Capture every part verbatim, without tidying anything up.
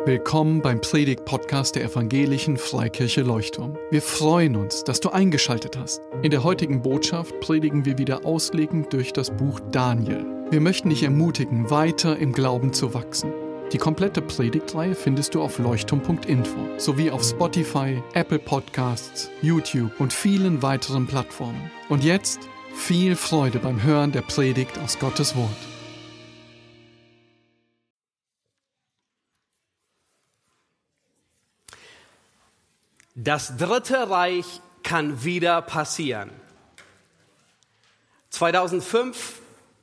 Willkommen beim Predigt-Podcast der Evangelischen Freikirche Leuchtturm. Wir freuen uns, dass du eingeschaltet hast. In der heutigen Botschaft predigen wir wieder auslegend durch das Buch Daniel. Wir möchten dich ermutigen, weiter im Glauben zu wachsen. Die komplette Predigtreihe findest du auf leuchtturm punkt info sowie auf Spotify, Apple Podcasts, YouTube und vielen weiteren Plattformen. Und jetzt viel Freude beim Hören der Predigt aus Gottes Wort. Das Dritte Reich kann wieder passieren. zweitausendfünf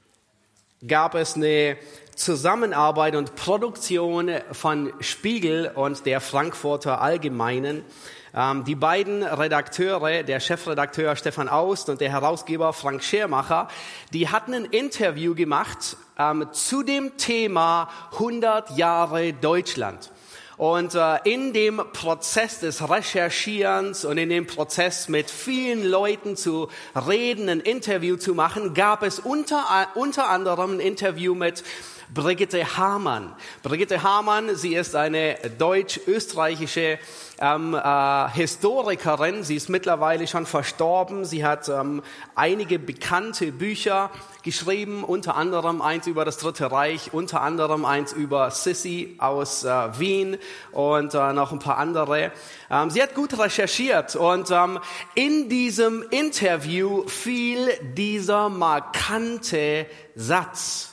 gab es eine Zusammenarbeit und Produktion von Spiegel und der Frankfurter Allgemeinen. Ähm, die beiden Redakteure, der Chefredakteur Stefan Aust und der Herausgeber Frank Schermacher, die hatten ein Interview gemacht ähm, zu dem Thema hundert Jahre Deutschland. Und äh, in dem Prozess des Recherchierens und in dem Prozess mit vielen Leuten zu reden, ein Interview zu machen, gab es unter, unter anderem ein Interview mit Brigitte Hamann. Brigitte Hamann, sie ist eine deutsch-österreichische ähm, äh, Historikerin. Sie ist mittlerweile schon verstorben. Sie hat ähm, einige bekannte Bücher geschrieben, unter anderem eins über das Dritte Reich, unter anderem eins über Sissi aus äh, Wien und äh, noch ein paar andere. Ähm, sie hat gut recherchiert und ähm, in diesem Interview fiel dieser markante Satz.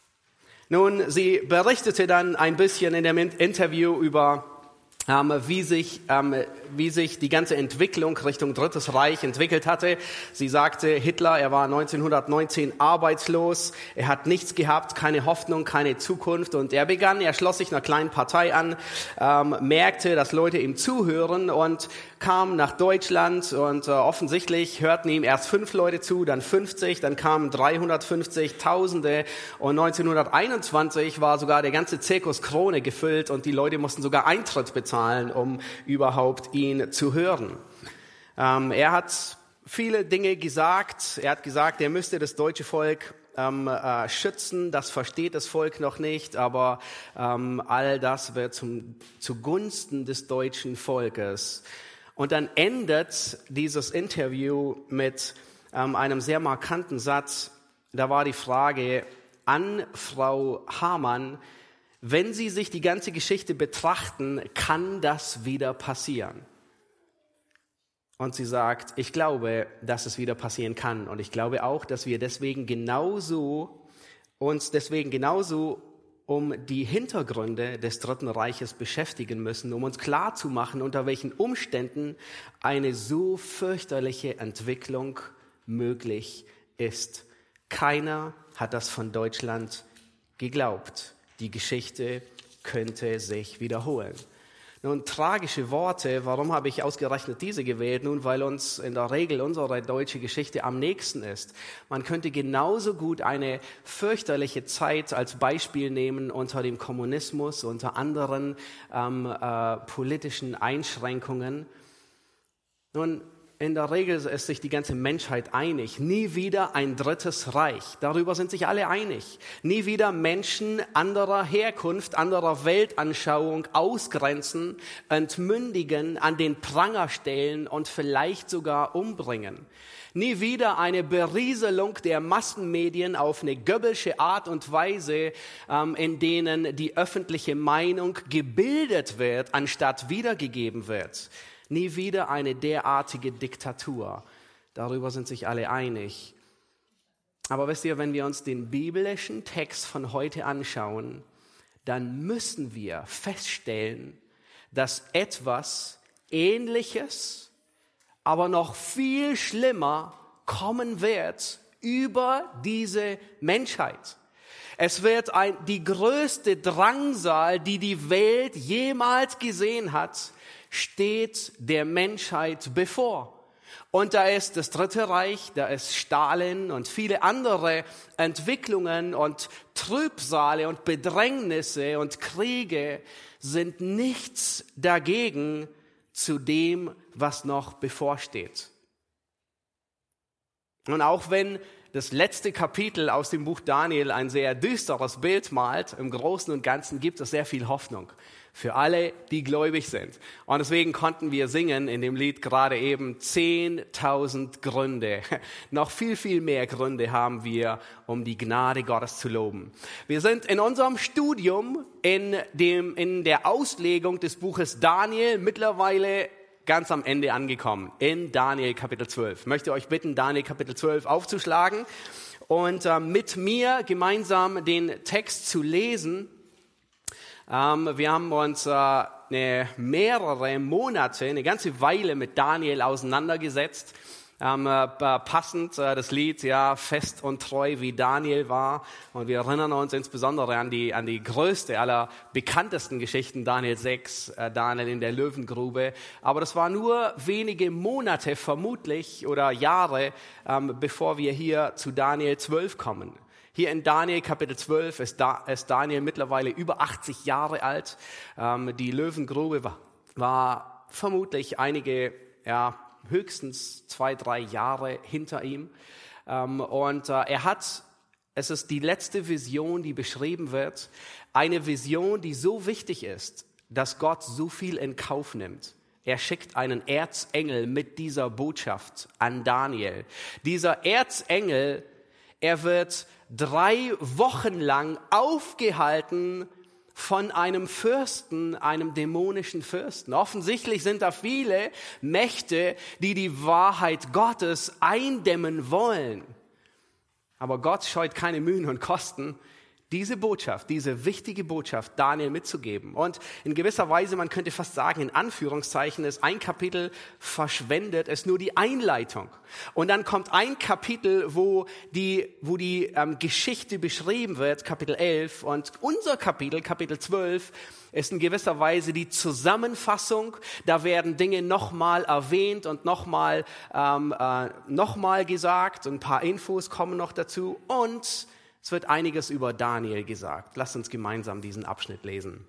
Nun, sie berichtete dann ein bisschen in dem Interview über, ähm, wie sich, ähm, wie sich die ganze Entwicklung Richtung Drittes Reich entwickelt hatte. Sie sagte, Hitler, er war neunzehnhundertneunzehn arbeitslos, er hat nichts gehabt, keine Hoffnung, keine Zukunft und er begann, er schloss sich einer kleinen Partei an, ähm, merkte, dass Leute ihm zuhören und kam nach Deutschland und äh, offensichtlich hörten ihm erst fünf Leute zu, dann fünfzig, dann kamen dreihundertfünfzig, Tausende und neunzehnhunderteinundzwanzig war sogar der ganze Zirkus Krone gefüllt und die Leute mussten sogar Eintritt bezahlen, um überhaupt ihn zu hören. Ähm, er hat viele Dinge gesagt. Er hat gesagt, er müsste das deutsche Volk ähm, äh, schützen. Das versteht das Volk noch nicht, aber ähm, all das wird zum, zugunsten des deutschen Volkes. Und dann endet dieses Interview mit ähm, einem sehr markanten Satz. Da war die Frage an Frau Hamann: Wenn Sie sich die ganze Geschichte betrachten, kann das wieder passieren? Und sie sagt, ich glaube, dass es wieder passieren kann. Und ich glaube auch, dass wir deswegen genauso, uns deswegen genauso um die Hintergründe des Dritten Reiches beschäftigen müssen, um uns klarzumachen, unter welchen Umständen eine so fürchterliche Entwicklung möglich ist. Keiner hat das von Deutschland geglaubt. Die Geschichte könnte sich wiederholen. Nun, tragische Worte, warum habe ich ausgerechnet diese gewählt? Nun, weil uns in der Regel unsere deutsche Geschichte am nächsten ist. Man könnte genauso gut eine fürchterliche Zeit als Beispiel nehmen unter dem Kommunismus, unter anderen ähm, äh, politischen Einschränkungen. Nun, in der Regel ist sich die ganze Menschheit einig. Nie wieder ein drittes Reich. Darüber sind sich alle einig. Nie wieder Menschen anderer Herkunft, anderer Weltanschauung ausgrenzen, entmündigen, an den Pranger stellen und vielleicht sogar umbringen. Nie wieder eine Berieselung der Massenmedien auf eine Goebbelsche Art und Weise, ähm, in denen die öffentliche Meinung gebildet wird, anstatt wiedergegeben wird. Nie wieder eine derartige Diktatur. Darüber sind sich alle einig. Aber wisst ihr, wenn wir uns den biblischen Text von heute anschauen, dann müssen wir feststellen, dass etwas Ähnliches, aber noch viel schlimmer kommen wird über diese Menschheit. Es wird ein, die größte Drangsal, die die Welt jemals gesehen hat, steht der Menschheit bevor. Und da ist das Dritte Reich, da ist Stalin und viele andere Entwicklungen und Trübsale und Bedrängnisse und Kriege sind nichts dagegen zu dem, was noch bevorsteht. Und auch wenn das letzte Kapitel aus dem Buch Daniel ein sehr düsteres Bild malt, im Großen und Ganzen gibt es sehr viel Hoffnung. Für alle, die gläubig sind. Und deswegen konnten wir singen in dem Lied gerade eben zehntausend Gründe. Noch viel, viel mehr Gründe haben wir, um die Gnade Gottes zu loben. Wir sind in unserem Studium in dem, in der Auslegung des Buches Daniel mittlerweile ganz am Ende angekommen. In Daniel Kapitel zwölf. Ich möchte euch bitten, Daniel Kapitel zwölf aufzuschlagen und äh, mit mir gemeinsam den Text zu lesen. Ähm, wir haben uns äh, eine, mehrere Monate, eine ganze Weile mit Daniel auseinandergesetzt. Ähm, äh, passend äh, das Lied, ja, fest und treu wie Daniel war. Und wir erinnern uns insbesondere an die, an die größte aller bekanntesten Geschichten, Daniel sechs, äh, Daniel in der Löwengrube. Aber das war nur wenige Monate vermutlich oder Jahre, ähm, bevor wir hier zu Daniel zwölf kommen. Hier in Daniel Kapitel zwölf ist, da, ist Daniel mittlerweile über achtzig Jahre alt. Ähm, die Löwengrube war, war vermutlich einige, ja, höchstens zwei, drei Jahre hinter ihm. Ähm, und äh, er hat, es ist die letzte Vision, die beschrieben wird. Eine Vision, die so wichtig ist, dass Gott so viel in Kauf nimmt. Er schickt einen Erzengel mit dieser Botschaft an Daniel. Dieser Erzengel, er wird drei Wochen lang aufgehalten von einem Fürsten, einem dämonischen Fürsten. Offensichtlich sind da viele Mächte, die die Wahrheit Gottes eindämmen wollen. Aber Gott scheut keine Mühen und Kosten, diese Botschaft, diese wichtige Botschaft Daniel mitzugeben. Und in gewisser Weise, man könnte fast sagen, in Anführungszeichen, ist ein Kapitel verschwendet, ist nur die Einleitung. Und dann kommt ein Kapitel, wo die, wo die ähm, Geschichte beschrieben wird, Kapitel elf. Und unser Kapitel, Kapitel zwölf, ist in gewisser Weise die Zusammenfassung. Da werden Dinge nochmal erwähnt und nochmal ähm, äh, nochmal gesagt. Ein paar Infos kommen noch dazu. Und es wird einiges über Daniel gesagt. Lasst uns gemeinsam diesen Abschnitt lesen.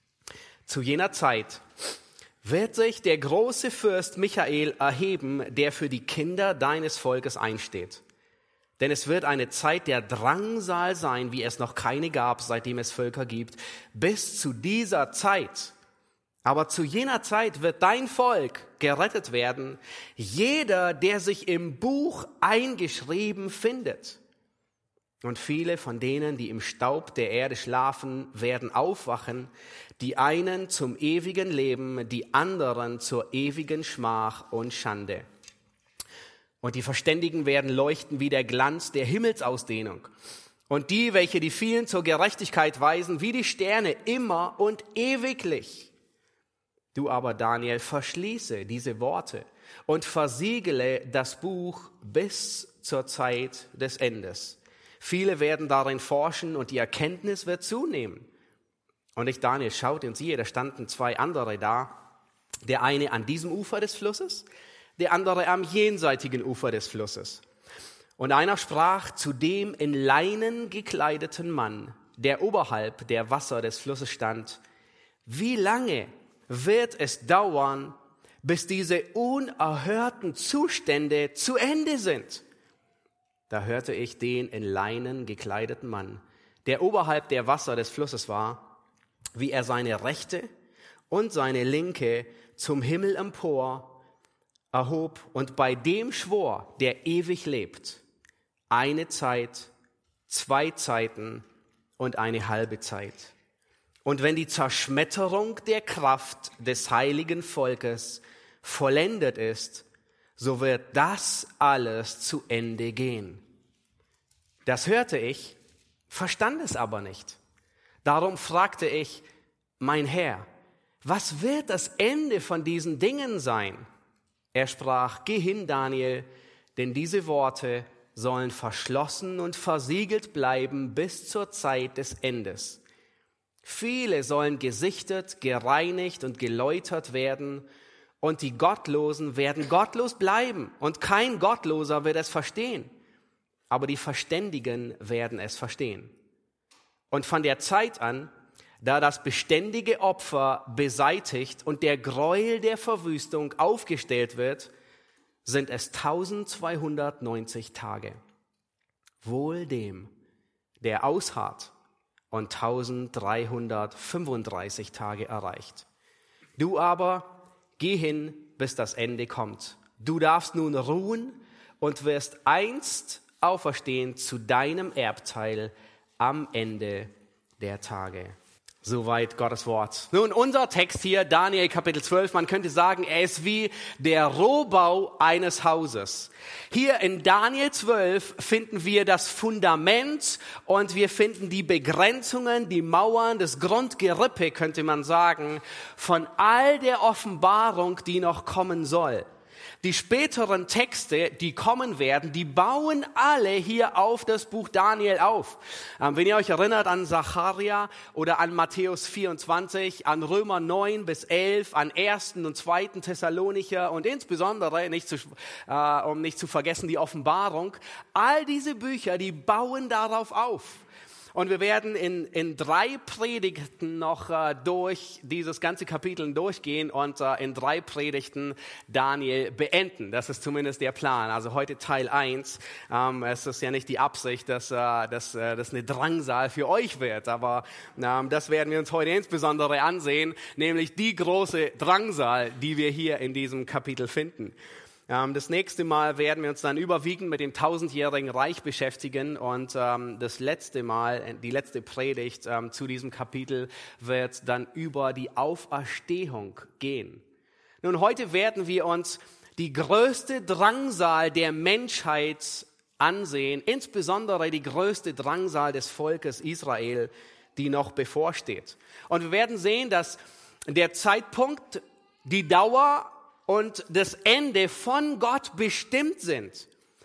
Zu jener Zeit wird sich der große Fürst Michael erheben, der für die Kinder deines Volkes einsteht. Denn es wird eine Zeit der Drangsal sein, wie es noch keine gab, seitdem es Völker gibt, bis zu dieser Zeit. Aber zu jener Zeit wird dein Volk gerettet werden, jeder, der sich im Buch eingeschrieben findet. Und viele von denen, die im Staub der Erde schlafen, werden aufwachen, die einen zum ewigen Leben, die anderen zur ewigen Schmach und Schande. Und die Verständigen werden leuchten wie der Glanz der Himmelsausdehnung. Und die, welche die vielen zur Gerechtigkeit weisen, wie die Sterne immer und ewiglich. Du aber, Daniel, verschließe diese Worte und versiegele das Buch bis zur Zeit des Endes. Viele werden darin forschen und die Erkenntnis wird zunehmen. Und ich, Daniel, schaute und siehe, da standen zwei andere da. Der eine an diesem Ufer des Flusses, der andere am jenseitigen Ufer des Flusses. Und einer sprach zu dem in Leinen gekleideten Mann, der oberhalb der Wasser des Flusses stand: Wie lange wird es dauern, bis diese unerhörten Zustände zu Ende sind? Da hörte ich den in Leinen gekleideten Mann, der oberhalb der Wasser des Flusses war, wie er seine rechte und seine linke zum Himmel empor erhob und bei dem schwor, der ewig lebt, eine Zeit, zwei Zeiten und eine halbe Zeit. Und wenn die Zerschmetterung der Kraft des heiligen Volkes vollendet ist, so wird das alles zu Ende gehen. Das hörte ich, verstand es aber nicht. Darum fragte ich, mein Herr, was wird das Ende von diesen Dingen sein? Er sprach, geh hin, Daniel, denn diese Worte sollen verschlossen und versiegelt bleiben bis zur Zeit des Endes. Viele sollen gesichtet, gereinigt und geläutert werden, und die Gottlosen werden gottlos bleiben, und kein Gottloser wird es verstehen. Aber die Verständigen werden es verstehen. Und von der Zeit an, da das beständige Opfer beseitigt und der Gräuel der Verwüstung aufgestellt wird, sind es tausendzweihundertneunzig Tage. Wohl dem, der ausharrt und dreizehnhundertfünfunddreißig Tage erreicht. Du aber geh hin, bis das Ende kommt. Du darfst nun ruhen und wirst einst auferstehen zu deinem Erbteil am Ende der Tage. Soweit Gottes Wort. Nun, unser Text hier, Daniel Kapitel zwölf, man könnte sagen, er ist wie der Rohbau eines Hauses. Hier in Daniel zwölf finden wir das Fundament und wir finden die Begrenzungen, die Mauern, das Grundgerippe, könnte man sagen, von all der Offenbarung, die noch kommen soll. Die späteren Texte, die kommen werden, die bauen alle hier auf das Buch Daniel auf. Ähm, wenn ihr euch erinnert an Sacharja oder an Matthäus vierundzwanzig, an Römer neun bis elf, an ersten und zweiten Thessalonicher und insbesondere, nicht zu, äh, um nicht zu vergessen, die Offenbarung, all diese Bücher, die bauen darauf auf. Und wir werden in, in drei Predigten noch äh, durch dieses ganze Kapitel durchgehen und äh, in drei Predigten Daniel beenden. Das ist zumindest der Plan. Also heute Teil eins. Ähm, es ist ja nicht die Absicht, dass, äh, dass äh, das eine Drangsal für euch wird, aber ähm, das werden wir uns heute insbesondere ansehen, nämlich die große Drangsal, die wir hier in diesem Kapitel finden. Das nächste Mal werden wir uns dann überwiegend mit dem tausendjährigen Reich beschäftigen und ähm, das letzte Mal, die letzte Predigt ähm, zu diesem Kapitel wird dann über die Auferstehung gehen. Nun, heute werden wir uns die größte Drangsal der Menschheit ansehen, insbesondere die größte Drangsal des Volkes Israel, die noch bevorsteht. Und wir werden sehen, dass der Zeitpunkt, die Dauer und das Ende von Gott bestimmt sind.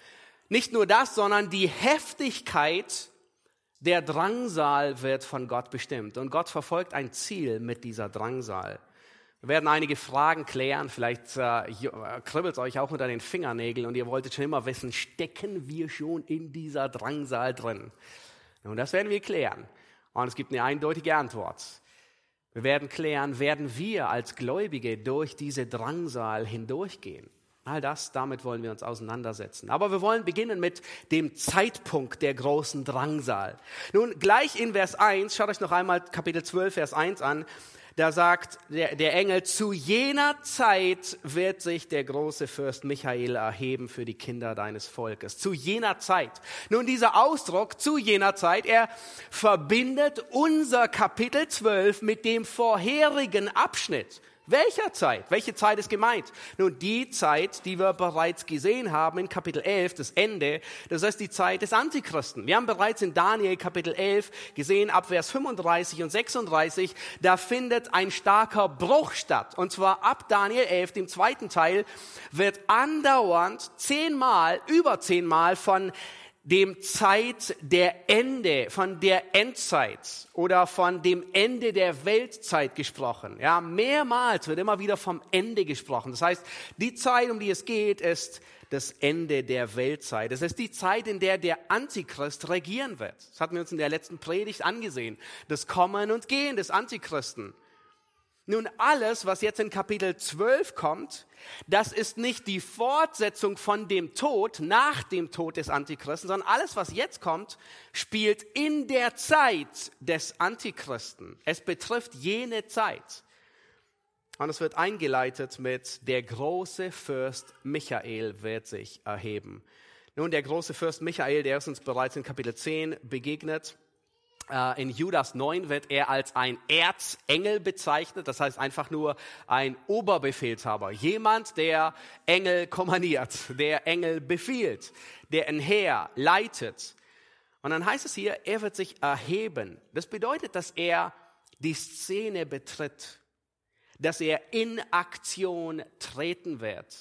Nicht nur das, sondern die Heftigkeit der Drangsal wird von Gott bestimmt. Und Gott verfolgt ein Ziel mit dieser Drangsal. Wir werden einige Fragen klären, vielleicht äh, kribbelt es euch auch unter den Fingernägeln und ihr wolltet schon immer wissen, stecken wir schon in dieser Drangsal drin? Und das werden wir klären. Und es gibt eine eindeutige Antwort. Wir werden klären, werden wir als Gläubige durch diese Drangsal hindurchgehen? All das, damit wollen wir uns auseinandersetzen. Aber wir wollen beginnen mit dem Zeitpunkt der großen Drangsal. Nun, gleich in Vers eins, schaut euch noch einmal Kapitel zwölf, Vers eins an. Da sagt der, der Engel, zu jener Zeit wird sich der große Fürst Michael erheben für die Kinder deines Volkes. Zu jener Zeit. Nun, dieser Ausdruck, zu jener Zeit, er verbindet unser Kapitel zwölf mit dem vorherigen Abschnitt. Welcher Zeit? Welche Zeit ist gemeint? Nun, die Zeit, die wir bereits gesehen haben in Kapitel elf, das Ende, das heißt die Zeit des Antichristen. Wir haben bereits in Daniel Kapitel elf gesehen, ab Vers fünfunddreißig und sechsunddreißig, da findet ein starker Bruch statt. Und zwar ab Daniel elf, dem zweiten Teil, wird andauernd zehnmal, über zehnmal von dem Zeit der Ende, von der Endzeit oder von dem Ende der Weltzeit gesprochen. Ja, mehrmals wird immer wieder vom Ende gesprochen. Das heißt, die Zeit, um die es geht, ist das Ende der Weltzeit. Das ist die Zeit, in der der Antichrist regieren wird. Das hatten wir uns in der letzten Predigt angesehen. Das Kommen und Gehen des Antichristen. Nun, alles, was jetzt in Kapitel zwölf kommt, das ist nicht die Fortsetzung von dem Tod, nach dem Tod des Antichristen, sondern alles, was jetzt kommt, spielt in der Zeit des Antichristen. Es betrifft jene Zeit. Und es wird eingeleitet mit, der große Fürst Michael wird sich erheben. Nun, der große Fürst Michael, der ist uns bereits in Kapitel zehn begegnet. In Judas neun wird er als ein Erzengel bezeichnet, das heißt einfach nur ein Oberbefehlshaber. Jemand, der Engel kommandiert, der Engel befiehlt, der ein Heer leitet. Und dann heißt es hier, er wird sich erheben. Das bedeutet, dass er die Szene betritt, dass er in Aktion treten wird.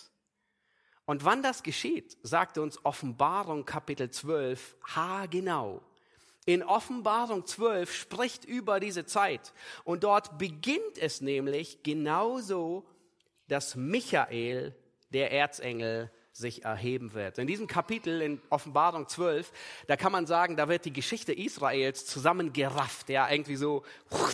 Und wann das geschieht, sagte uns Offenbarung Kapitel zwölf haargenau. In Offenbarung zwölf spricht über diese Zeit und dort beginnt es nämlich genauso, dass Michael, der Erzengel, sich erheben wird. In diesem Kapitel in Offenbarung zwölf, da kann man sagen, da wird die Geschichte Israels zusammengerafft, ja, irgendwie so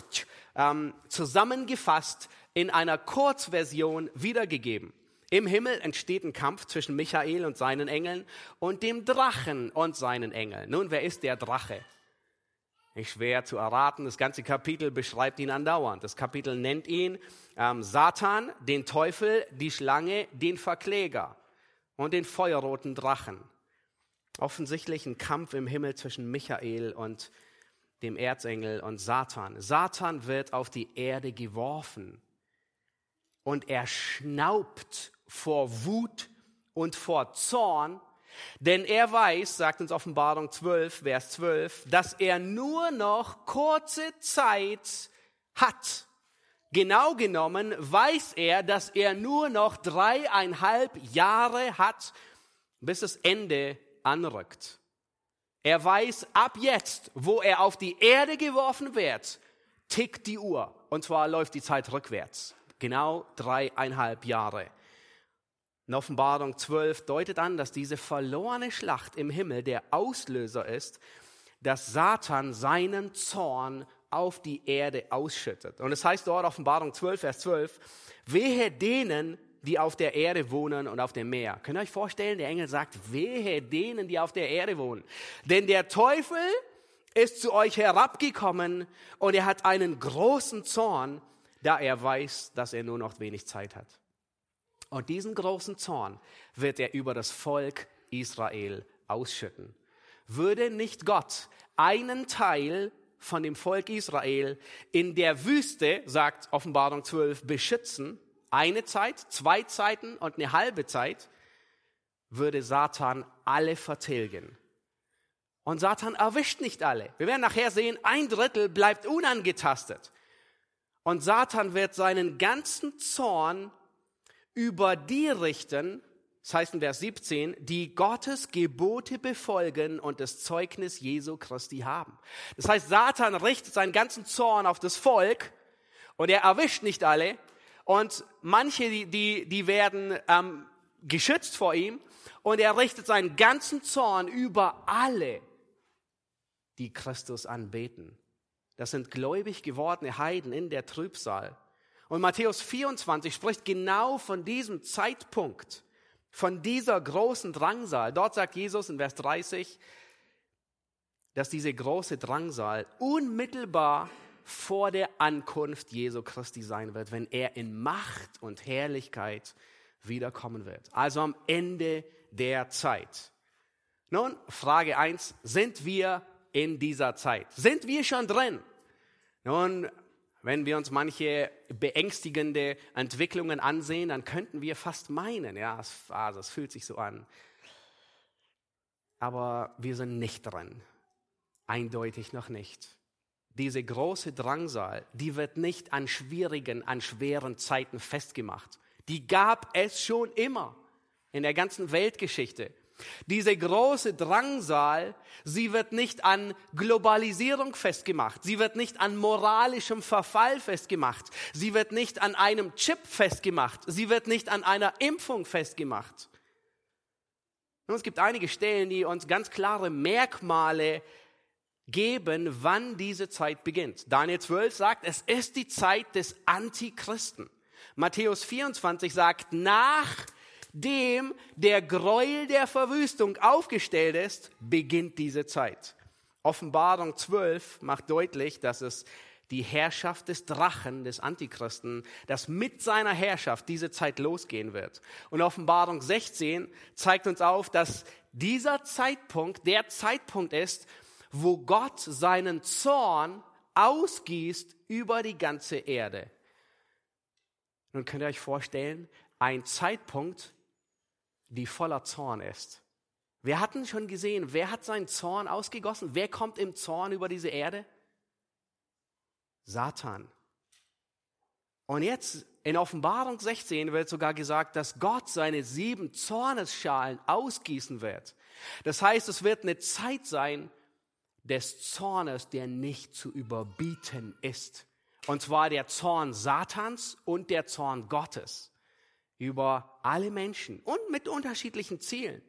ähm, zusammengefasst in einer Kurzversion wiedergegeben. Im Himmel entsteht ein Kampf zwischen Michael und seinen Engeln und dem Drachen und seinen Engeln. Nun, wer ist der Drache? Nicht schwer zu erraten, das ganze Kapitel beschreibt ihn andauernd. Das Kapitel nennt ihn ähm, Satan, den Teufel, die Schlange, den Verkläger und den feuerroten Drachen. Offensichtlich ein Kampf im Himmel zwischen Michael und dem Erzengel und Satan. Satan wird auf die Erde geworfen und er schnaubt vor Wut und vor Zorn, denn er weiß, sagt uns Offenbarung zwölf, Vers zwölf, dass er nur noch kurze Zeit hat. Genau genommen weiß er, dass er nur noch dreieinhalb Jahre hat, bis das Ende anrückt. Er weiß ab jetzt, wo er auf die Erde geworfen wird, tickt die Uhr. Und zwar läuft die Zeit rückwärts. Genau dreieinhalb Jahre. In Offenbarung zwölf deutet an, dass diese verlorene Schlacht im Himmel der Auslöser ist, dass Satan seinen Zorn auf die Erde ausschüttet. Und es heißt dort, Offenbarung zwölf, Vers zwölf, wehe denen, die auf der Erde wohnen und auf dem Meer. Könnt ihr euch vorstellen, der Engel sagt, wehe denen, die auf der Erde wohnen. Denn der Teufel ist zu euch herabgekommen und er hat einen großen Zorn, da er weiß, dass er nur noch wenig Zeit hat. Und diesen großen Zorn wird er über das Volk Israel ausschütten. Würde nicht Gott einen Teil von dem Volk Israel in der Wüste, sagt Offenbarung zwölf, beschützen, eine Zeit, zwei Zeiten und eine halbe Zeit, würde Satan alle vertilgen. Und Satan erwischt nicht alle. Wir werden nachher sehen, ein Drittel bleibt unangetastet. Und Satan wird seinen ganzen Zorn über die richten, das heißt in Vers siebzehn, die Gottes Gebote befolgen und das Zeugnis Jesu Christi haben. Das heißt, Satan richtet seinen ganzen Zorn auf das Volk und er erwischt nicht alle. Und manche, die, die, die werden ähm, geschützt vor ihm und er richtet seinen ganzen Zorn über alle, die Christus anbeten. Das sind gläubig gewordene Heiden in der Trübsal. Und Matthäus vierundzwanzig spricht genau von diesem Zeitpunkt, von dieser großen Drangsal. Dort sagt Jesus in Vers dreißig, dass diese große Drangsal unmittelbar vor der Ankunft Jesu Christi sein wird, wenn er in Macht und Herrlichkeit wiederkommen wird. Also am Ende der Zeit. Nun, Frage eins, sind wir in dieser Zeit? Sind wir schon drin? Nun, wenn wir uns manche beängstigende Entwicklungen ansehen, dann könnten wir fast meinen, ja, es, also es fühlt sich so an. Aber wir sind nicht drin. Eindeutig noch nicht. Diese große Drangsal, die wird nicht an schwierigen, an schweren Zeiten festgemacht. Die gab es schon immer in der ganzen Weltgeschichte. Diese große Drangsal, sie wird nicht an Globalisierung festgemacht. Sie wird nicht an moralischem Verfall festgemacht. Sie wird nicht an einem Chip festgemacht. Sie wird nicht an einer Impfung festgemacht. Und es gibt einige Stellen, die uns ganz klare Merkmale geben, wann diese Zeit beginnt. Daniel zwölf sagt, es ist die Zeit des Antichristen. Matthäus vierundzwanzig sagt, nach dem der Gräuel der Verwüstung aufgestellt ist, beginnt diese Zeit. Offenbarung zwölf macht deutlich, dass es die Herrschaft des Drachen, des Antichristen, dass mit seiner Herrschaft diese Zeit losgehen wird. Und Offenbarung sechzehn zeigt uns auf, dass dieser Zeitpunkt der Zeitpunkt ist, wo Gott seinen Zorn ausgießt über die ganze Erde. Nun könnt ihr euch vorstellen, ein Zeitpunkt, die voller Zorn ist. Wir hatten schon gesehen, wer hat seinen Zorn ausgegossen? Wer kommt im Zorn über diese Erde? Satan. Und jetzt in Offenbarung sechzehn wird sogar gesagt, dass Gott seine sieben Zornesschalen ausgießen wird. Das heißt, es wird eine Zeit sein des Zornes, der nicht zu überbieten ist. Und zwar der Zorn Satans und der Zorn Gottes über alle Menschen und mit unterschiedlichen Zielen.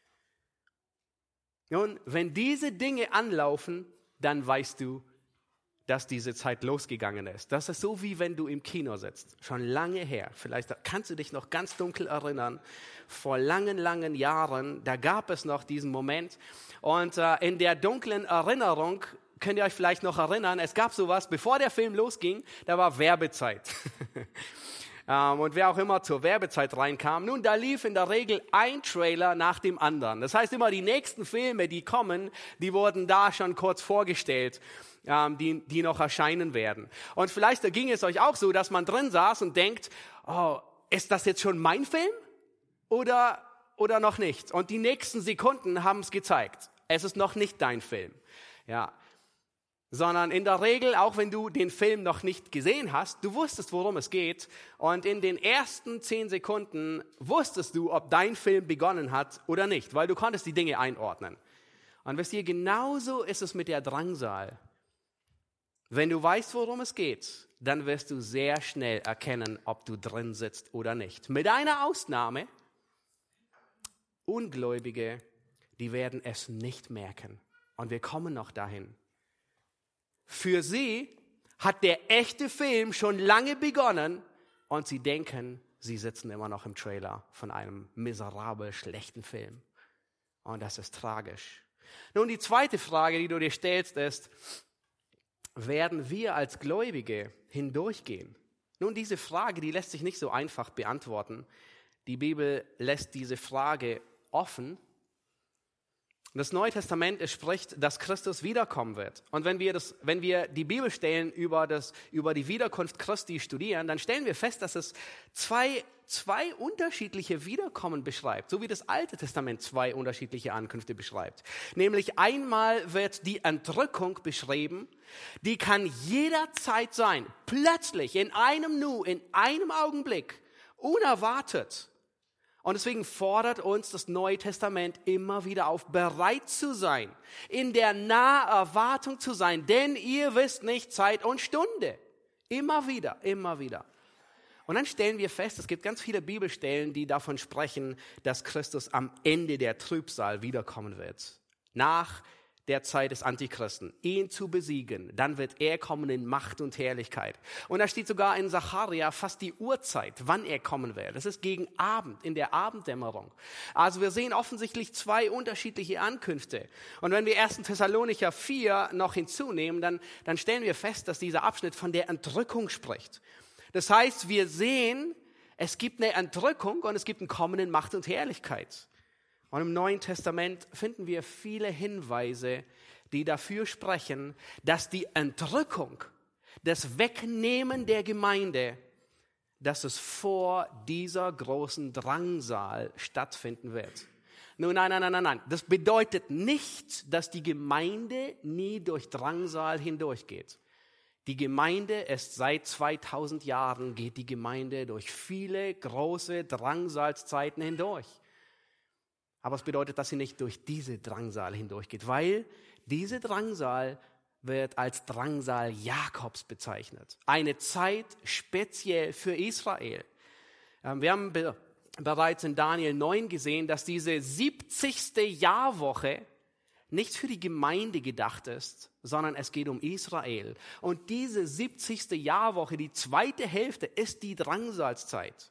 Nun, wenn diese Dinge anlaufen, dann weißt du, dass diese Zeit losgegangen ist. Das ist so, wie wenn du im Kino sitzt. Schon lange her. Vielleicht kannst du dich noch ganz dunkel erinnern. Vor langen, langen Jahren, da gab es noch diesen Moment. Und äh, in der dunklen Erinnerung könnt ihr euch vielleicht noch erinnern, es gab sowas, bevor der Film losging, da war Werbezeit. um, und wer auch immer zur Werbezeit reinkam, nun, da lief in der Regel ein Trailer nach dem anderen. Das heißt immer, die nächsten Filme, die kommen, die wurden da schon kurz vorgestellt, um, die, die noch erscheinen werden. Und vielleicht da ging es euch auch so, dass man drin saß und denkt, oh, ist das jetzt schon mein Film? Oder, oder noch nicht? Und die nächsten Sekunden haben es gezeigt. Es ist noch nicht dein Film. Ja. Sondern in der Regel, auch wenn du den Film noch nicht gesehen hast, du wusstest, worum es geht. Und in den ersten zehn Sekunden wusstest du, ob dein Film begonnen hat oder nicht, weil du konntest die Dinge einordnen. Und wisst ihr, genauso ist es mit der Drangsal. Wenn du weißt, worum es geht, dann wirst du sehr schnell erkennen, ob du drin sitzt oder nicht. Mit einer Ausnahme: Ungläubige, die werden es nicht merken. Und wir kommen noch dahin. Für sie hat der echte Film schon lange begonnen und sie denken, sie sitzen immer noch im Trailer von einem miserabel schlechten Film. Und das ist tragisch. Nun, die zweite Frage, die du dir stellst, ist: Werden wir als Gläubige hindurchgehen? Nun, diese Frage, die lässt sich nicht so einfach beantworten. Die Bibel lässt diese Frage offen. Das Neue Testament, es spricht, dass Christus wiederkommen wird. Und wenn wir das, wenn wir die Bibelstellen über das, über die Wiederkunft Christi studieren, dann stellen wir fest, dass es zwei, zwei unterschiedliche Wiederkommen beschreibt, so wie das Alte Testament zwei unterschiedliche Ankünfte beschreibt. Nämlich einmal wird die Entrückung beschrieben, die kann jederzeit sein, plötzlich, in einem Nu, in einem Augenblick, unerwartet. Und deswegen fordert uns das Neue Testament immer wieder auf, bereit zu sein, in der nahen Erwartung zu sein, denn ihr wisst nicht Zeit und Stunde. Immer wieder, immer wieder. Und dann stellen wir fest, es gibt ganz viele Bibelstellen, die davon sprechen, dass Christus am Ende der Trübsal wiederkommen wird. Nach der Zeit des Antichristen, ihn zu besiegen. Dann wird er kommen in Macht und Herrlichkeit. Und da steht sogar in Sacharja fast die Uhrzeit, wann er kommen wird. Das ist gegen Abend, in der Abenddämmerung. Also wir sehen offensichtlich zwei unterschiedliche Ankünfte. Und wenn wir ersten Thessalonicher vier noch hinzunehmen, dann, dann stellen wir fest, dass dieser Abschnitt von der Entrückung spricht. Das heißt, wir sehen, es gibt eine Entrückung und es gibt ein Kommen in Macht und Herrlichkeit. Und im Neuen Testament finden wir viele Hinweise, die dafür sprechen, dass die Entrückung, das Wegnehmen der Gemeinde, dass es vor dieser großen Drangsal stattfinden wird. Nun, nein, nein, nein, nein, nein. Das bedeutet nicht, dass die Gemeinde nie durch Drangsal hindurchgeht. Die Gemeinde ist seit zweitausend Jahren, geht die Gemeinde durch viele große Drangsalszeiten hindurch. Aber es bedeutet, dass sie nicht durch diese Drangsal hindurchgeht, weil diese Drangsal wird als Drangsal Jakobs bezeichnet. Eine Zeit speziell für Israel. Wir haben be- bereits in Daniel neun gesehen, dass diese siebzigste Jahrwoche nicht für die Gemeinde gedacht ist, sondern es geht um Israel. Und diese siebzigste Jahrwoche, die zweite Hälfte, ist die Drangsalszeit.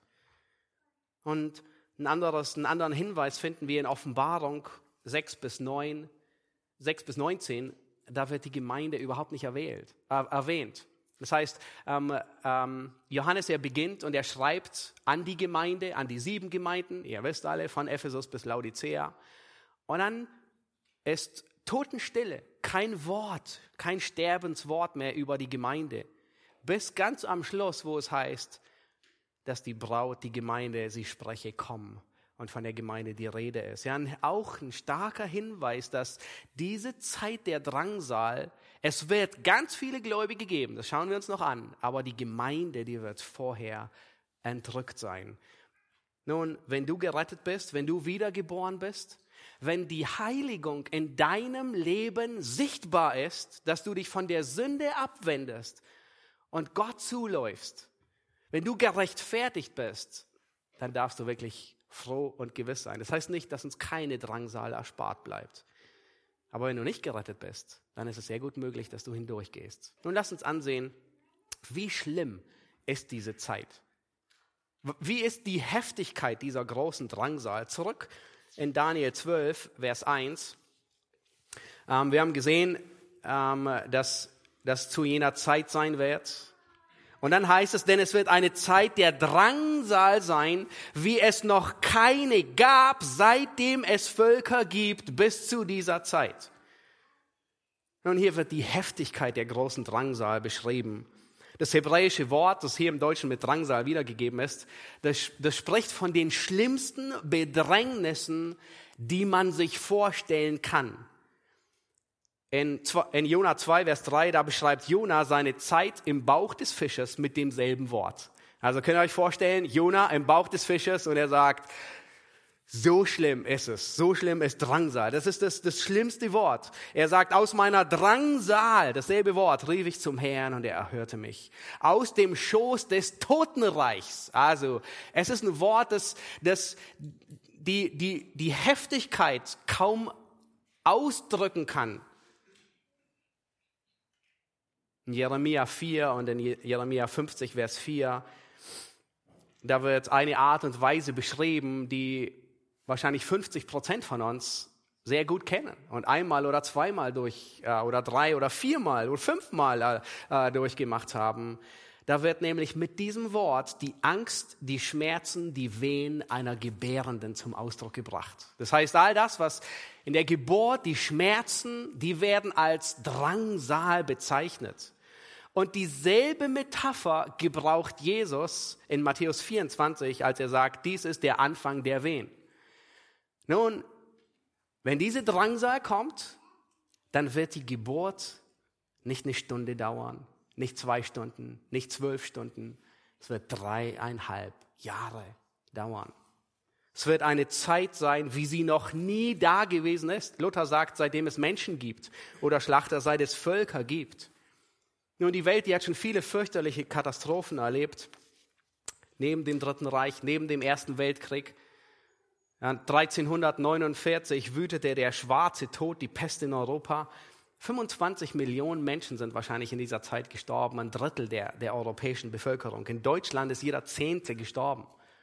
Und Ein anderes, einen anderen Hinweis finden wir in Offenbarung sechs bis neun, sechs bis neunzehn. Da wird die Gemeinde überhaupt nicht erwählt, äh, erwähnt. Das heißt, ähm, ähm, Johannes, er beginnt und er schreibt an die Gemeinde, an die sieben Gemeinden, ihr wisst alle, von Ephesus bis Laodicea. Und dann ist Totenstille, kein Wort, kein Sterbenswort mehr über die Gemeinde. Bis ganz am Schluss, wo es heißt, dass die Braut, die Gemeinde, sie spreche, komm, und von der Gemeinde die Rede ist. Ja, auch ein starker Hinweis, dass diese Zeit der Drangsal, es wird ganz viele Gläubige geben, das schauen wir uns noch an, aber die Gemeinde, die wird vorher entrückt sein. Nun, wenn du gerettet bist, wenn du wiedergeboren bist, wenn die Heiligung in deinem Leben sichtbar ist, dass du dich von der Sünde abwendest und Gott zuläufst, wenn du gerechtfertigt bist, dann darfst du wirklich froh und gewiss sein. Das heißt nicht, dass uns keine Drangsal erspart bleibt. Aber wenn du nicht gerettet bist, dann ist es sehr gut möglich, dass du hindurchgehst. Nun lass uns ansehen, wie schlimm ist diese Zeit? Wie ist die Heftigkeit dieser großen Drangsal? Zurück in Daniel zwölf, Vers eins. Ähm, wir haben gesehen, ähm, dass das zu jener Zeit sein wird. Und dann heißt es, denn es wird eine Zeit der Drangsal sein, wie es noch keine gab, seitdem es Völker gibt, bis zu dieser Zeit. Nun, hier wird die Heftigkeit der großen Drangsal beschrieben. Das hebräische Wort, das hier im Deutschen mit Drangsal wiedergegeben ist, das, das spricht von den schlimmsten Bedrängnissen, die man sich vorstellen kann. In, in Jona zwei, Vers drei, da beschreibt Jona seine Zeit im Bauch des Fisches mit demselben Wort. Also könnt ihr euch vorstellen, Jona im Bauch des Fisches und er sagt, so schlimm ist es, so schlimm ist Drangsal. Das ist das, das schlimmste Wort. Er sagt, aus meiner Drangsal, dasselbe Wort, rief ich zum Herrn und er erhörte mich. Aus dem Schoß des Totenreichs. Also es ist ein Wort, das, das die, die, die Heftigkeit kaum ausdrücken kann. In Jeremia vier und in Jeremia fünfzig, Vers vier, da wird eine Art und Weise beschrieben, die wahrscheinlich fünfzig Prozent von uns sehr gut kennen und einmal oder zweimal durch äh, oder drei oder viermal oder fünfmal äh, durchgemacht haben. Da wird nämlich mit diesem Wort die Angst, die Schmerzen, die Wehen einer Gebärenden zum Ausdruck gebracht. Das heißt, all das, was in der Geburt, die Schmerzen, die werden als Drangsal bezeichnet. Und dieselbe Metapher gebraucht Jesus in Matthäus vierundzwanzig, als er sagt, dies ist der Anfang der Wehen. Nun, wenn diese Drangsal kommt, dann wird die Geburt nicht eine Stunde dauern, nicht zwei Stunden, nicht zwölf Stunden. Es wird dreieinhalb Jahre dauern. Es wird eine Zeit sein, wie sie noch nie da gewesen ist. Luther sagt, seitdem es Menschen gibt oder Schlachter, seit es Völker gibt. Nun, die Welt, die hat schon viele fürchterliche Katastrophen erlebt, neben dem Dritten Reich, neben dem Ersten Weltkrieg. Ja, dreizehnhundertneunundvierzig wütete der schwarze Tod, die Pest in Europa. fünfundzwanzig Millionen Menschen sind wahrscheinlich in dieser Zeit gestorben, ein Drittel der, der europäischen Bevölkerung. In Deutschland ist jeder Zehnte gestorben.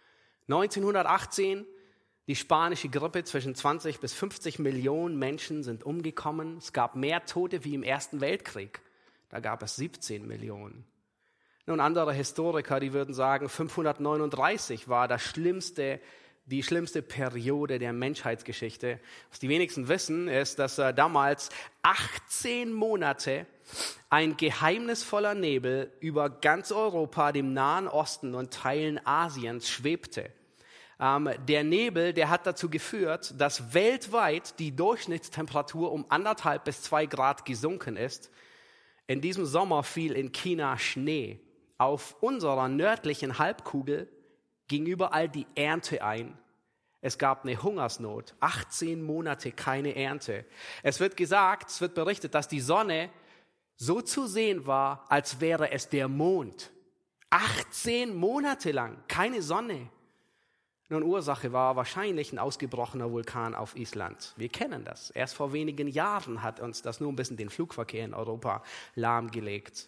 neunzehnhundertachtzehn, die spanische Grippe, zwischen zwanzig bis fünfzig Millionen Menschen sind umgekommen. Es gab mehr Tote wie im Ersten Weltkrieg. Da gab es siebzehn Millionen. Nun, andere Historiker, die würden sagen, fünfhundertneununddreißig war das schlimmste, die schlimmste Periode der Menschheitsgeschichte. Was die wenigsten wissen, ist, dass äh, damals achtzehn Monate ein geheimnisvoller Nebel über ganz Europa, dem Nahen Osten und Teilen Asiens schwebte. Ähm, der Nebel, der hat dazu geführt, dass weltweit die Durchschnittstemperatur um anderthalb bis zwei Grad gesunken ist. In diesem Sommer fiel in China Schnee. Auf unserer nördlichen Halbkugel ging überall die Ernte ein. Es gab eine Hungersnot, achtzehn Monate keine Ernte. Es wird gesagt, es wird berichtet, dass die Sonne so zu sehen war, als wäre es der Mond. achtzehn Monate lang keine Sonne. Nun, Ursache war wahrscheinlich ein ausgebrochener Vulkan auf Island. Wir kennen das. Erst vor wenigen Jahren hat uns das nur ein bisschen den Flugverkehr in Europa lahmgelegt.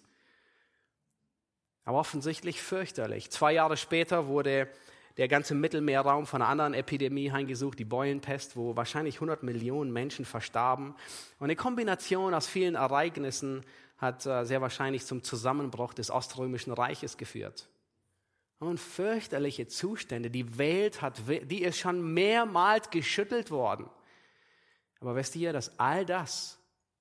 Aber offensichtlich fürchterlich. Zwei Jahre später wurde der ganze Mittelmeerraum von einer anderen Epidemie heimgesucht, die Beulenpest, wo wahrscheinlich hundert Millionen Menschen verstarben. Und eine Kombination aus vielen Ereignissen hat äh, sehr wahrscheinlich zum Zusammenbruch des Oströmischen Reiches geführt. Und fürchterliche Zustände. Die Welt hat, die ist schon mehrmals geschüttelt worden. Aber wisst ihr, dass all das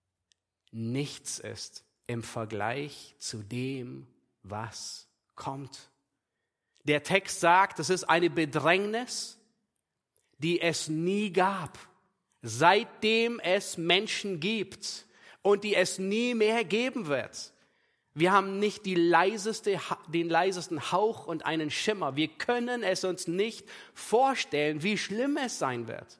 nichts ist im Vergleich zu dem, was kommt? Der Text sagt, es ist eine Bedrängnis, die es nie gab, seitdem es Menschen gibt und die es nie mehr geben wird. Wir haben nicht die leiseste, den leisesten Hauch und einen Schimmer. Wir können es uns nicht vorstellen, wie schlimm es sein wird.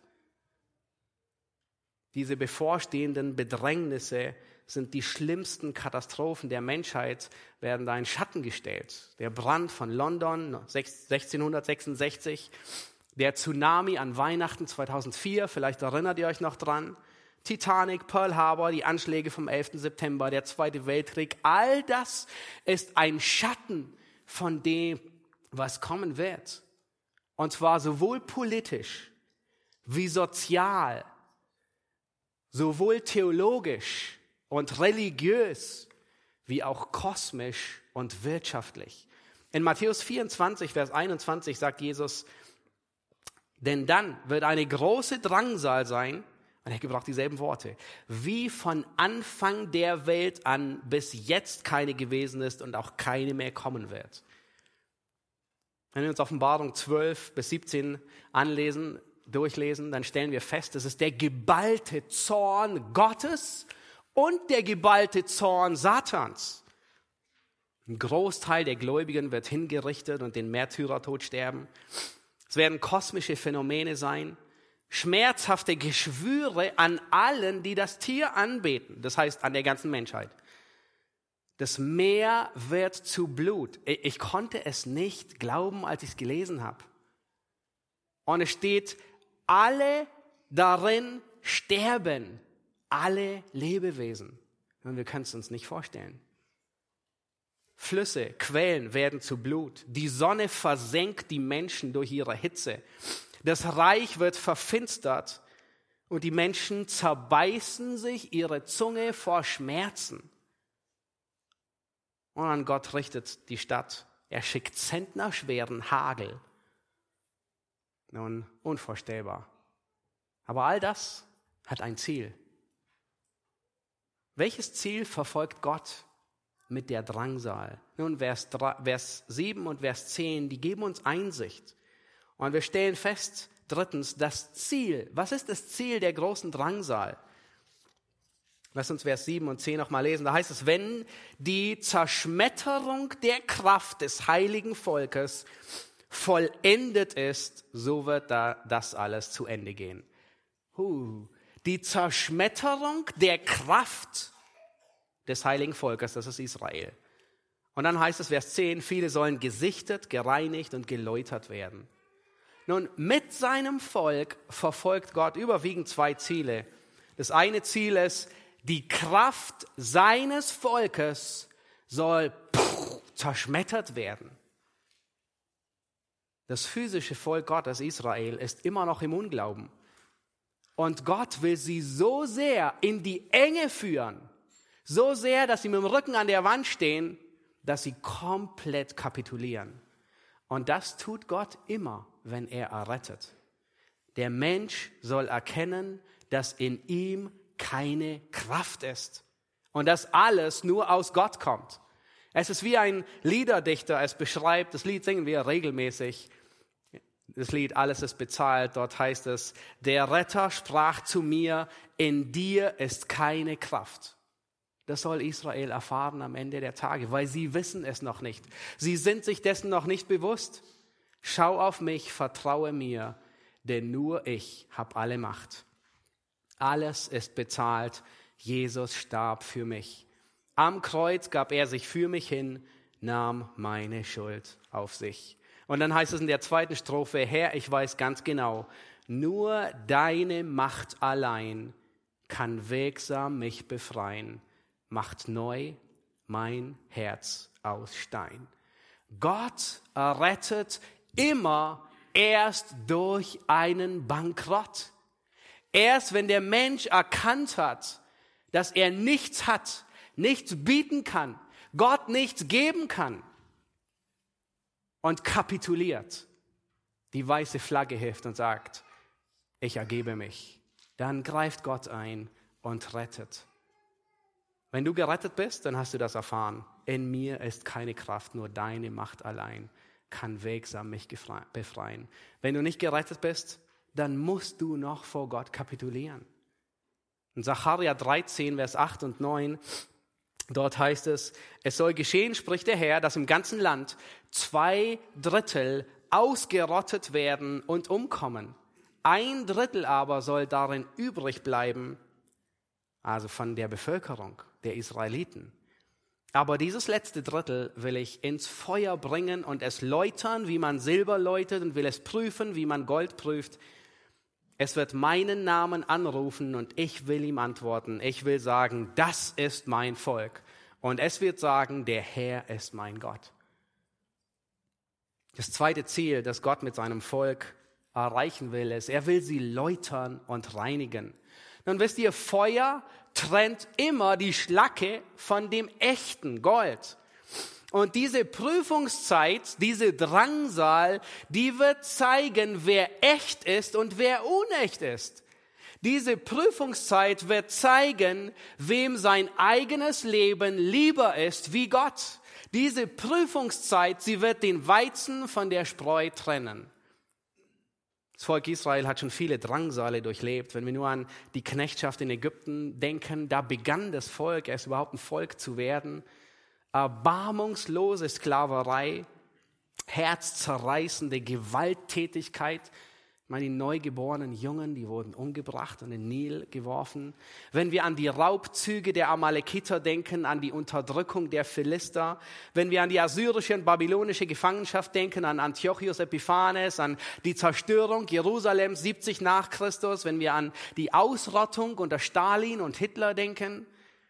Diese bevorstehenden Bedrängnisse sind die schlimmsten Katastrophen der Menschheit, werden da in Schatten gestellt. Der Brand von London sechzehnhundertsechsundsechzig, der Tsunami an Weihnachten zweitausendvier, vielleicht erinnert ihr euch noch dran, Titanic, Pearl Harbor, die Anschläge vom elften September, der Zweite Weltkrieg, all das ist ein Schatten von dem, was kommen wird. Und zwar sowohl politisch wie sozial, sowohl theologisch und religiös, wie auch kosmisch und wirtschaftlich. In Matthäus vierundzwanzig, Vers einundzwanzig sagt Jesus, denn dann wird eine große Drangsal sein, und er gebraucht dieselben Worte, wie von Anfang der Welt an bis jetzt keine gewesen ist und auch keine mehr kommen wird. Wenn wir uns Offenbarung zwölf bis siebzehn anlesen, durchlesen, dann stellen wir fest, es ist der geballte Zorn Gottes und der geballte Zorn Satans. Ein Großteil der Gläubigen wird hingerichtet und den Märtyrertod sterben. Es werden kosmische Phänomene sein, schmerzhafte Geschwüre an allen, die das Tier anbeten, das heißt an der ganzen Menschheit. Das Meer wird zu Blut. Ich konnte es nicht glauben, als ich es gelesen habe. Und es steht, alle darin sterben, alle Lebewesen. Und wir können es uns nicht vorstellen. Flüsse, Quellen werden zu Blut. Die Sonne versenkt die Menschen durch ihre Hitze. Das Reich wird verfinstert und die Menschen zerbeißen sich ihre Zunge vor Schmerzen. Und dann Gott richtet die Stadt. Er schickt zentnerschweren Hagel. Nun, unvorstellbar. Aber all das hat ein Ziel. Welches Ziel verfolgt Gott mit der Drangsal? Nun, Vers, Vers sieben und Vers zehn, die geben uns Einsicht. Und wir stellen fest, drittens, das Ziel. Was ist das Ziel der großen Drangsal? Lass uns Vers sieben und zehn nochmal lesen. Da heißt es, wenn die Zerschmetterung der Kraft des heiligen Volkes vollendet ist, so wird da das alles zu Ende gehen. Huh. Die Zerschmetterung der Kraft des heiligen Volkes, das ist Israel. Und dann heißt es, Vers zehn, viele sollen gesichtet, gereinigt und geläutert werden. Nun, mit seinem Volk verfolgt Gott überwiegend zwei Ziele. Das eine Ziel ist, die Kraft seines Volkes soll pff, zerschmettert werden. Das physische Volk Gottes, Israel, ist immer noch im Unglauben. Und Gott will sie so sehr in die Enge führen, so sehr, dass sie mit dem Rücken an der Wand stehen, dass sie komplett kapitulieren. Und das tut Gott immer, wenn er errettet. Der Mensch soll erkennen, dass in ihm keine Kraft ist und dass alles nur aus Gott kommt. Es ist wie ein Liederdichter es beschreibt, das Lied singen wir regelmäßig. Das Lied Alles ist bezahlt, dort heißt es, der Retter sprach zu mir, in dir ist keine Kraft. Das soll Israel erfahren am Ende der Tage, weil sie wissen es noch nicht. Sie sind sich dessen noch nicht bewusst. Schau auf mich, vertraue mir, denn nur ich habe alle Macht. Alles ist bezahlt, Jesus starb für mich. Am Kreuz gab er sich für mich hin, nahm meine Schuld auf sich. Und dann heißt es in der zweiten Strophe, Herr, ich weiß ganz genau, nur deine Macht allein kann wirksam mich befreien, macht neu mein Herz aus Stein. Gott errettet immer erst durch einen Bankrott. Erst wenn der Mensch erkannt hat, dass er nichts hat, nichts bieten kann, Gott nichts geben kann und kapituliert, die weiße Flagge hilft und sagt, ich ergebe mich, dann greift Gott ein und rettet. Wenn du gerettet bist, dann hast du das erfahren. In mir ist keine Kraft, nur deine Macht allein kann wirksam mich befreien. Wenn du nicht gerettet bist, dann musst du noch vor Gott kapitulieren. In Sacharja dreizehn, Vers acht und neun, dort heißt es, es soll geschehen, spricht der Herr, dass im ganzen Land zwei Drittel ausgerottet werden und umkommen. Ein Drittel aber soll darin übrig bleiben, also von der Bevölkerung der Israeliten. Aber dieses letzte Drittel will ich ins Feuer bringen und es läutern, wie man Silber läutet, und will es prüfen, wie man Gold prüft. Es wird meinen Namen anrufen und ich will ihm antworten. Ich will sagen, das ist mein Volk. Und es wird sagen, der Herr ist mein Gott. Das zweite Ziel, das Gott mit seinem Volk erreichen will, ist, er will sie läutern und reinigen. Nun wisst ihr, Feuer trennt immer die Schlacke von dem echten Gold. Und diese Prüfungszeit, diese Drangsal, die wird zeigen, wer echt ist und wer unecht ist. Diese Prüfungszeit wird zeigen, wem sein eigenes Leben lieber ist wie Gott. Diese Prüfungszeit, sie wird den Weizen von der Spreu trennen. Das Volk Israel hat schon viele Drangsale durchlebt. Wenn wir nur an die Knechtschaft in Ägypten denken, da begann das Volk, erst überhaupt ein Volk zu werden. Erbarmungslose Sklaverei, herzzerreißende Gewalttätigkeit. Ich meine, die neugeborenen Jungen, die wurden umgebracht und in den Nil geworfen. Wenn wir an die Raubzüge der Amalekiter denken, an die Unterdrückung der Philister, wenn wir an die assyrische und babylonische Gefangenschaft denken, an Antiochus Epiphanes, an die Zerstörung Jerusalems siebzig nach Christus, wenn wir an die Ausrottung unter Stalin und Hitler denken.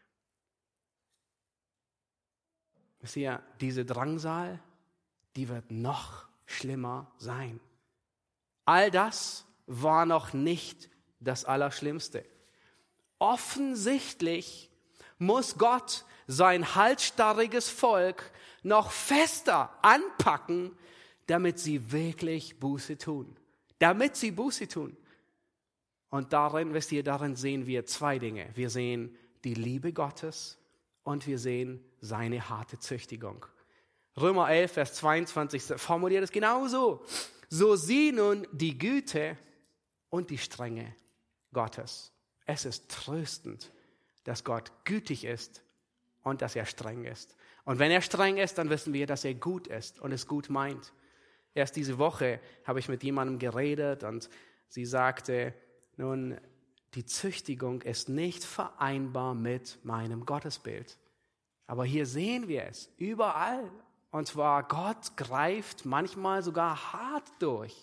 Wisst ihr, diese Drangsal, die wird noch schlimmer sein. All das war noch nicht das Allerschlimmste. Offensichtlich muss Gott sein halsstarriges Volk noch fester anpacken, damit sie wirklich Buße tun. Damit sie Buße tun. Und darin, wisst ihr, darin sehen wir zwei Dinge. Wir sehen die Liebe Gottes und wir sehen seine harte Züchtigung. Römer elf, Vers zweiundzwanzig formuliert es genauso. So sieh nun die Güte und die Strenge Gottes. Es ist tröstend, dass Gott gütig ist und dass er streng ist. Und wenn er streng ist, dann wissen wir, dass er gut ist und es gut meint. Erst diese Woche habe ich mit jemandem geredet und sie sagte, nun, die Züchtigung ist nicht vereinbar mit meinem Gottesbild. Aber hier sehen wir es, überall. Und zwar, Gott greift manchmal sogar hart durch.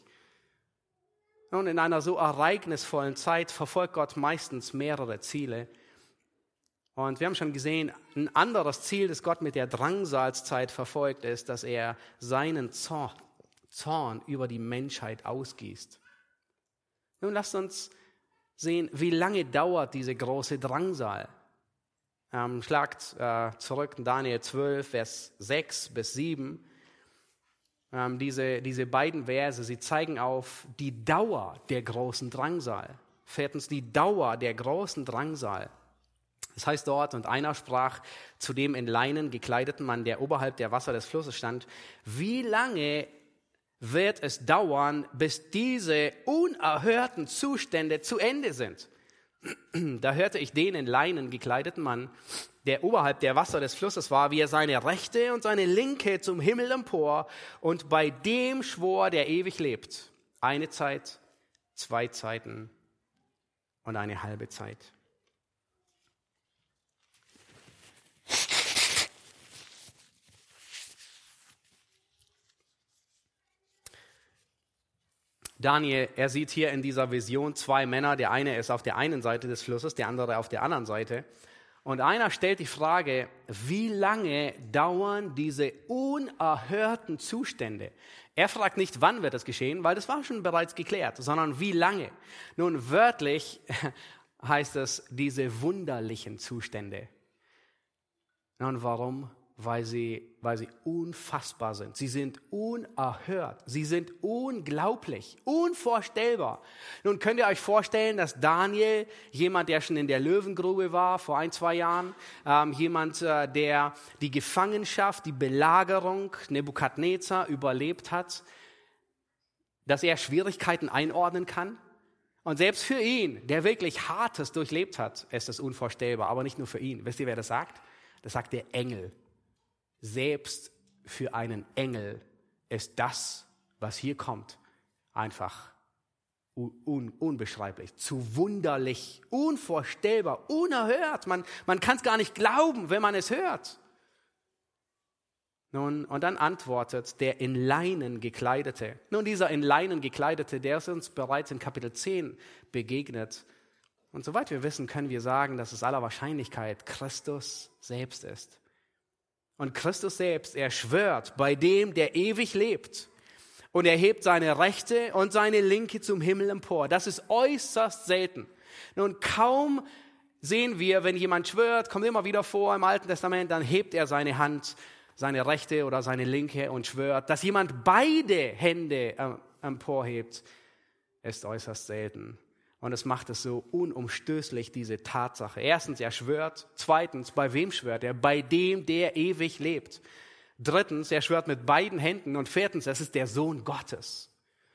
Und in einer so ereignisvollen Zeit verfolgt Gott meistens mehrere Ziele. Und wir haben schon gesehen, ein anderes Ziel, das Gott mit der Drangsalzzeit verfolgt, ist, dass er seinen Zorn, Zorn über die Menschheit ausgießt. Nun lasst uns sehen, wie lange dauert diese große Drangsal. Ähm, schlagt äh, zurück in Daniel zwölf, Vers sechs bis sieben. Ähm, diese, diese beiden Verse, sie zeigen auf die Dauer der großen Drangsal. Viertens, die Dauer der großen Drangsal. Das heißt dort, und einer sprach zu dem in Leinen gekleideten Mann, der oberhalb der Wasser des Flusses stand, wie lange wird es dauern, bis diese unerhörten Zustände zu Ende sind? Da hörte ich den in Leinen gekleideten Mann, der oberhalb der Wasser des Flusses war, wie er seine rechte und seine linke zum Himmel empor und bei dem schwor, der ewig lebt. Eine Zeit, zwei Zeiten und eine halbe Zeit. Daniel, er sieht hier in dieser Vision zwei Männer. Der eine ist auf der einen Seite des Flusses, der andere auf der anderen Seite. Und einer stellt die Frage, wie lange dauern diese unerhörten Zustände? Er fragt nicht, wann wird das geschehen, weil das war schon bereits geklärt, sondern wie lange. Nun, wörtlich heißt es diese wunderlichen Zustände. Und warum? Weil sie, weil sie unfassbar sind. Sie sind unerhört. Sie sind unglaublich, unvorstellbar. Nun könnt ihr euch vorstellen, dass Daniel, jemand, der schon in der Löwengrube war vor ein, zwei Jahren, ähm, jemand, äh, der die Gefangenschaft, die Belagerung Nebukadnezar überlebt hat, dass er Schwierigkeiten einordnen kann. Und selbst für ihn, der wirklich Hartes durchlebt hat, ist es unvorstellbar. Aber nicht nur für ihn. Wisst ihr, wer das sagt? Das sagt der Engel. Selbst für einen Engel ist das, was hier kommt, einfach un- unbeschreiblich, zu wunderlich, unvorstellbar, unerhört. Man, man kann es gar nicht glauben, wenn man es hört. Nun, und dann antwortet der in Leinen gekleidete. Nun, dieser in Leinen gekleidete, der ist uns bereits in Kapitel zehn begegnet. Und soweit wir wissen, können wir sagen, dass es aller Wahrscheinlichkeit Christus selbst ist. Und Christus selbst, er schwört bei dem, der ewig lebt. Und er hebt seine rechte und seine linke zum Himmel empor. Das ist äußerst selten. Nun, kaum sehen wir, wenn jemand schwört, kommt immer wieder vor im Alten Testament, dann hebt er seine Hand, seine rechte oder seine linke und schwört. Dass jemand beide Hände äh, emporhebt, ist äußerst selten. Und es macht es so unumstößlich, diese Tatsache. Erstens, er schwört. Zweitens, bei wem schwört er? Bei dem, der ewig lebt. Drittens, er schwört mit beiden Händen. Und viertens, es ist der Sohn Gottes.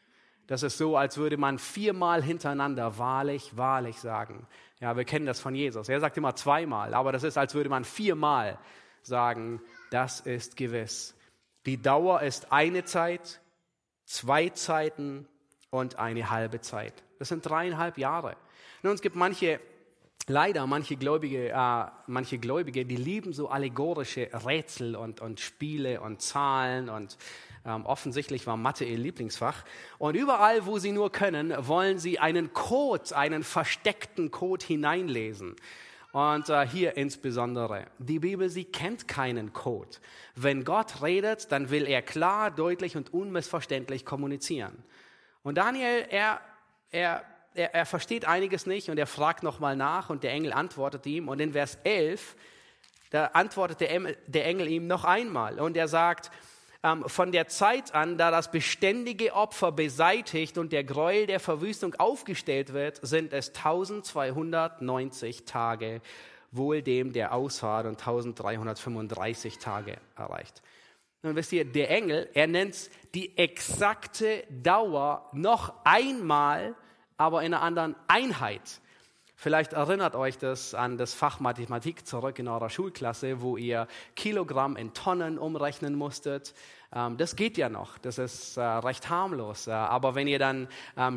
Das ist so, als würde man viermal hintereinander wahrlich, wahrlich sagen. Ja, wir kennen das von Jesus. Er sagt immer zweimal, aber das ist, als würde man viermal sagen, das ist gewiss. Die Dauer ist eine Zeit, zwei Zeiten und eine halbe Zeit. Das sind dreieinhalb Jahre. Nun, es gibt manche, leider manche Gläubige, äh, manche Gläubige, die lieben so allegorische Rätsel und, und Spiele und Zahlen und ähm, offensichtlich war Mathe ihr Lieblingsfach. Und überall, wo sie nur können, wollen sie einen Code, einen versteckten Code hineinlesen. Und äh, hier insbesondere, die Bibel, sie kennt keinen Code. Wenn Gott redet, dann will er klar, deutlich und unmissverständlich kommunizieren. Und Daniel, er Er, er, er versteht einiges nicht und er fragt nochmal nach und der Engel antwortet ihm. Und in Vers elf, da antwortet der Engel, der Engel ihm noch einmal. Und er sagt, ähm, von der Zeit an, da das beständige Opfer beseitigt und der Gräuel der Verwüstung aufgestellt wird, sind es eintausendzweihundertneunzig Tage, wohl dem, der ausharrt, und eintausenddreihundertfünfunddreißig Tage erreicht. Nun wisst ihr, der Engel, er nennt die exakte Dauer noch einmal, aber in einer anderen Einheit. Vielleicht erinnert euch das an das Fach Mathematik zurück in eurer Schulklasse, wo ihr Kilogramm in Tonnen umrechnen musstet. Das geht ja noch, das ist recht harmlos. Aber wenn ihr dann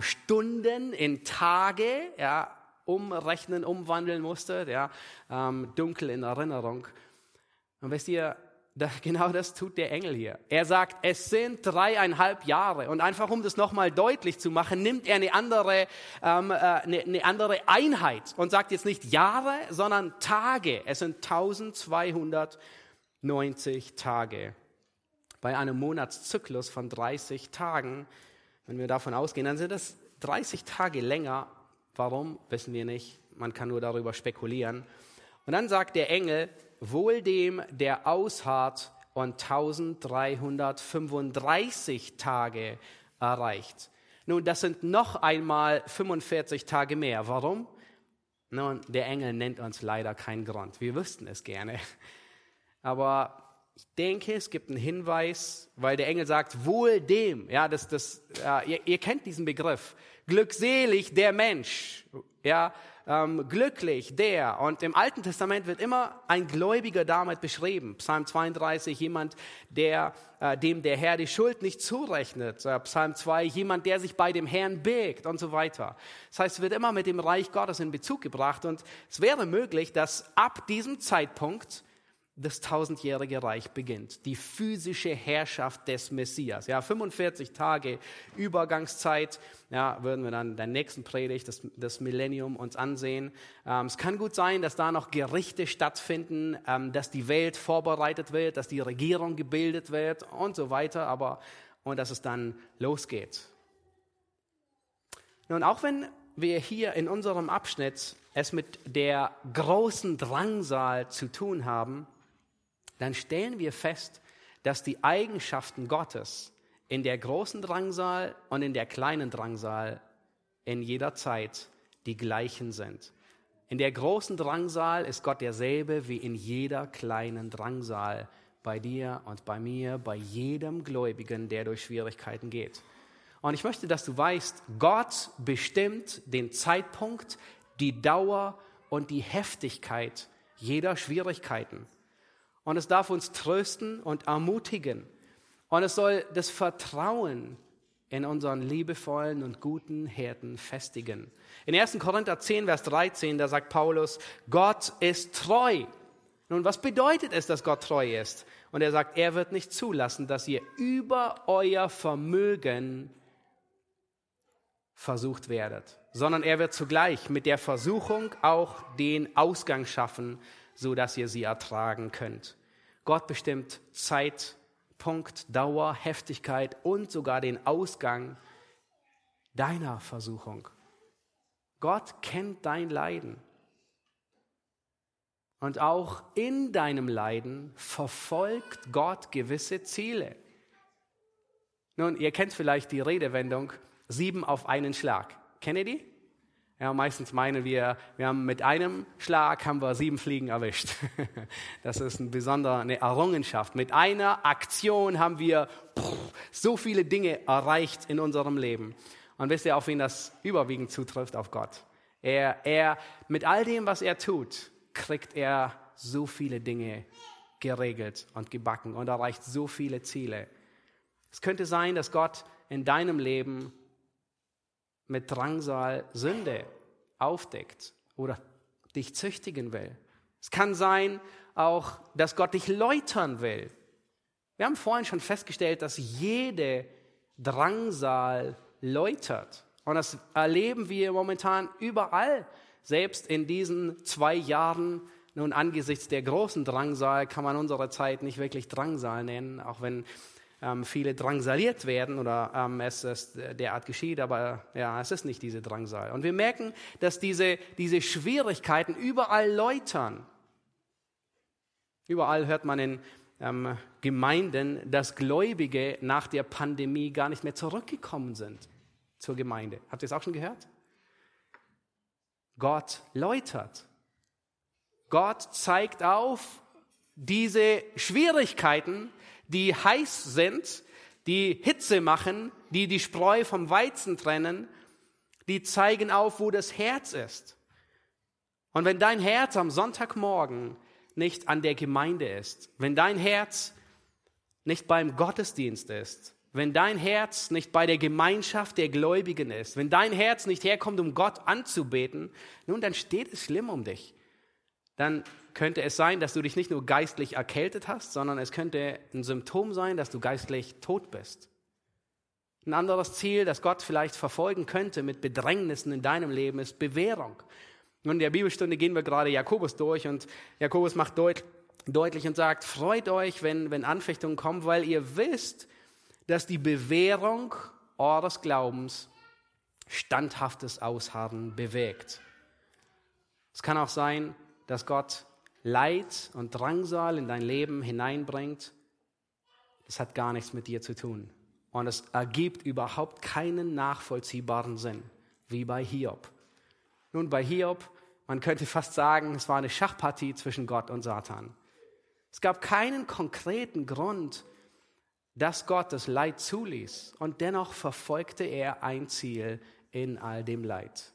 Stunden in Tage ja, umrechnen, umwandeln musstet, ja, dunkel in Erinnerung, dann wisst ihr, genau das tut der Engel hier. Er sagt, es sind dreieinhalb Jahre. Und einfach, um das nochmal deutlich zu machen, nimmt er eine andere, ähm, eine, eine andere Einheit und sagt jetzt nicht Jahre, sondern Tage. Es sind eintausendzweihundertneunzig Tage. Bei einem Monatszyklus von dreißig Tagen, wenn wir davon ausgehen, dann sind das dreißig Tage länger. Warum, wissen wir nicht. Man kann nur darüber spekulieren. Und dann sagt der Engel, wohl dem, der ausharrt und eintausenddreihundertfünfunddreißig Tage erreicht. Nun, das sind noch einmal fünfundvierzig Tage mehr. Warum? Nun, der Engel nennt uns leider keinen Grund. Wir wüssten es gerne. Aber ich denke, es gibt einen Hinweis, weil der Engel sagt, wohl dem. Ja, das, das, äh, ihr, ihr kennt diesen Begriff. Glückselig der Mensch. Ja, ähm, glücklich der. Und im Alten Testament wird immer ein Gläubiger damit beschrieben. Psalm zweiunddreißig, jemand, der, äh, dem der Herr die Schuld nicht zurechnet. Äh, Psalm zwei, jemand, der sich bei dem Herrn birgt und so weiter. Das heißt, es wird immer mit dem Reich Gottes in Bezug gebracht. Und es wäre möglich, dass ab diesem Zeitpunkt das tausendjährige Reich beginnt. Die physische Herrschaft des Messias. Ja, fünfundvierzig Tage Übergangszeit. Ja, würden wir dann in der nächsten Predigt das, das Millennium uns ansehen. Ähm, es kann gut sein, dass da noch Gerichte stattfinden, ähm, dass die Welt vorbereitet wird, dass die Regierung gebildet wird und so weiter. Aber, und dass es dann losgeht. Nun, auch wenn wir hier in unserem Abschnitt es mit der großen Drangsal zu tun haben, dann stellen wir fest, dass die Eigenschaften Gottes in der großen Drangsal und in der kleinen Drangsal in jeder Zeit die gleichen sind. In der großen Drangsal ist Gott derselbe wie in jeder kleinen Drangsal, bei dir und bei mir, bei jedem Gläubigen, der durch Schwierigkeiten geht. Und ich möchte, dass du weißt, Gott bestimmt den Zeitpunkt, die Dauer und die Heftigkeit jeder Schwierigkeiten. Und es darf uns trösten und ermutigen. Und es soll das Vertrauen in unseren liebevollen und guten Hirten festigen. In ersten Korinther zehn, Vers dreizehn, da sagt Paulus, Gott ist treu. Nun, was bedeutet es, dass Gott treu ist? Und er sagt, er wird nicht zulassen, dass ihr über euer Vermögen versucht werdet, sondern er wird zugleich mit der Versuchung auch den Ausgang schaffen, so dass ihr sie ertragen könnt. Gott bestimmt Zeitpunkt, Dauer, Heftigkeit und sogar den Ausgang deiner Versuchung. Gott kennt dein Leiden. Und auch in deinem Leiden verfolgt Gott gewisse Ziele. Nun, ihr kennt vielleicht die Redewendung, sieben auf einen Schlag. Kennt ihr die? Ja, meistens meinen wir, wir haben mit einem Schlag haben wir sieben Fliegen erwischt. Das ist ein besonderer, eine Errungenschaft. Mit einer Aktion haben wir pff, so viele Dinge erreicht in unserem Leben. Und wisst ihr, auf wen das überwiegend zutrifft? Auf Gott. Er, er, mit all dem, was er tut, kriegt er so viele Dinge geregelt und gebacken und erreicht so viele Ziele. Es könnte sein, dass Gott in deinem Leben mit Drangsal Sünde aufdeckt oder dich züchtigen will. Es kann sein auch, dass Gott dich läutern will. Wir haben vorhin schon festgestellt, dass jede Drangsal läutert. Und das erleben wir momentan überall. Selbst in diesen zwei Jahren, nun angesichts der großen Drangsal, kann man unsere Zeit nicht wirklich Drangsal nennen, auch wenn ähm, viele drangsaliert werden oder ähm, es ist derart geschieht, aber ja, es ist nicht diese Drangsal. Und wir merken, dass diese, diese Schwierigkeiten überall läutern. Überall hört man in ähm, Gemeinden, dass Gläubige nach der Pandemie gar nicht mehr zurückgekommen sind zur Gemeinde. Habt ihr es auch schon gehört? Gott läutert. Gott zeigt auf diese Schwierigkeiten, die heiß sind, die Hitze machen, die die Spreu vom Weizen trennen, die zeigen auf, wo das Herz ist. Und wenn dein Herz am Sonntagmorgen nicht an der Gemeinde ist, wenn dein Herz nicht beim Gottesdienst ist, wenn dein Herz nicht bei der Gemeinschaft der Gläubigen ist, wenn dein Herz nicht herkommt, um Gott anzubeten, nun, dann steht es schlimm um dich. Dann könnte es sein, dass du dich nicht nur geistlich erkältet hast, sondern es könnte ein Symptom sein, dass du geistlich tot bist. Ein anderes Ziel, das Gott vielleicht verfolgen könnte mit Bedrängnissen in deinem Leben, ist Bewährung. Und in der Bibelstunde gehen wir gerade Jakobus durch und Jakobus macht deut- deutlich und sagt, freut euch, wenn, wenn Anfechtungen kommen, weil ihr wisst, dass die Bewährung eures Glaubens standhaftes Ausharren bewirkt. Es kann auch sein, dass Gott Leid und Drangsal in dein Leben hineinbringt. Das hat gar nichts mit dir zu tun. Und es ergibt überhaupt keinen nachvollziehbaren Sinn, wie bei Hiob. Nun, bei Hiob, man könnte fast sagen, es war eine Schachpartie zwischen Gott und Satan. Es gab keinen konkreten Grund, dass Gott das Leid zuließ. Und dennoch verfolgte er ein Ziel in all dem Leid.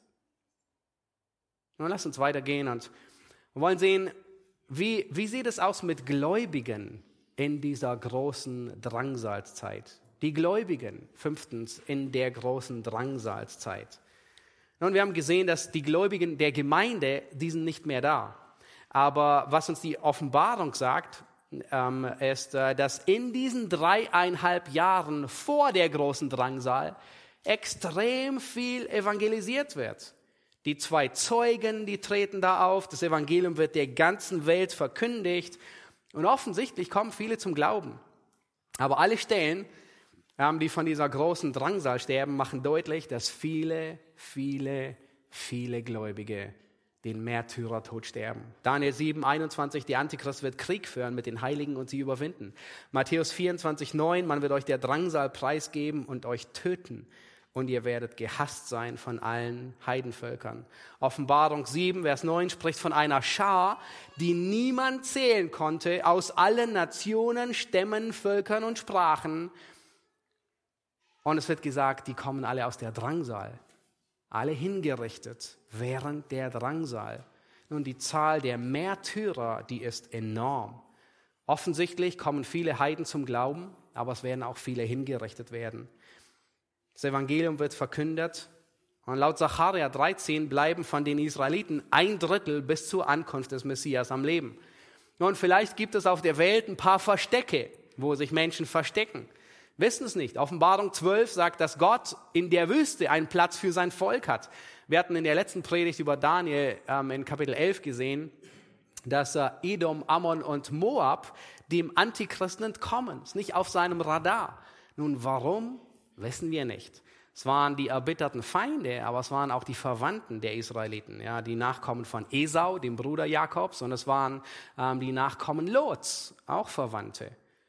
Nun, lass uns weitergehen und wir wollen sehen, wie, wie sieht es aus mit Gläubigen in dieser großen Drangsalzzeit? Die Gläubigen, fünftens, in der großen Drangsalzzeit. Nun, wir haben gesehen, dass die Gläubigen der Gemeinde, die sind nicht mehr da. Aber was uns die Offenbarung sagt, ähm, ist, äh, dass in diesen dreieinhalb Jahren vor der großen Drangsal extrem viel evangelisiert wird. Die zwei Zeugen, die treten da auf, das Evangelium wird der ganzen Welt verkündigt und offensichtlich kommen viele zum Glauben. Aber alle Stellen, die von dieser großen Drangsal sterben, machen deutlich, dass viele, viele, viele Gläubige den Märtyrertod sterben. Daniel sieben, einundzwanzig, der Antichrist wird Krieg führen mit den Heiligen und sie überwinden. Matthäus vierundzwanzig, neun, man wird euch der Drangsal preisgeben und euch töten. Und ihr werdet gehasst sein von allen Heidenvölkern. Offenbarung sieben, Vers neun spricht von einer Schar, die niemand zählen konnte, aus allen Nationen, Stämmen, Völkern und Sprachen. Und es wird gesagt, die kommen alle aus der Drangsal. Alle hingerichtet während der Drangsal. Nun, die Zahl der Märtyrer, die ist enorm. Offensichtlich kommen viele Heiden zum Glauben, aber es werden auch viele hingerichtet werden. Das Evangelium wird verkündet und laut Sacharja dreizehn bleiben von den Israeliten ein Drittel bis zur Ankunft des Messias am Leben. Nun, vielleicht gibt es auf der Welt ein paar Verstecke, wo sich Menschen verstecken. Wissen es nicht. Offenbarung zwölf sagt, dass Gott in der Wüste einen Platz für sein Volk hat. Wir hatten in der letzten Predigt über Daniel ähm, in Kapitel elf gesehen, dass äh, Edom, Ammon und Moab dem Antichristen entkommen. Ist nicht auf seinem Radar. Nun, warum? Wissen wir nicht. Es waren die erbitterten Feinde, aber es waren auch die Verwandten der Israeliten, ja, die Nachkommen von Esau, dem Bruder Jakobs, und es waren ähm, die Nachkommen Lots, auch Verwandte.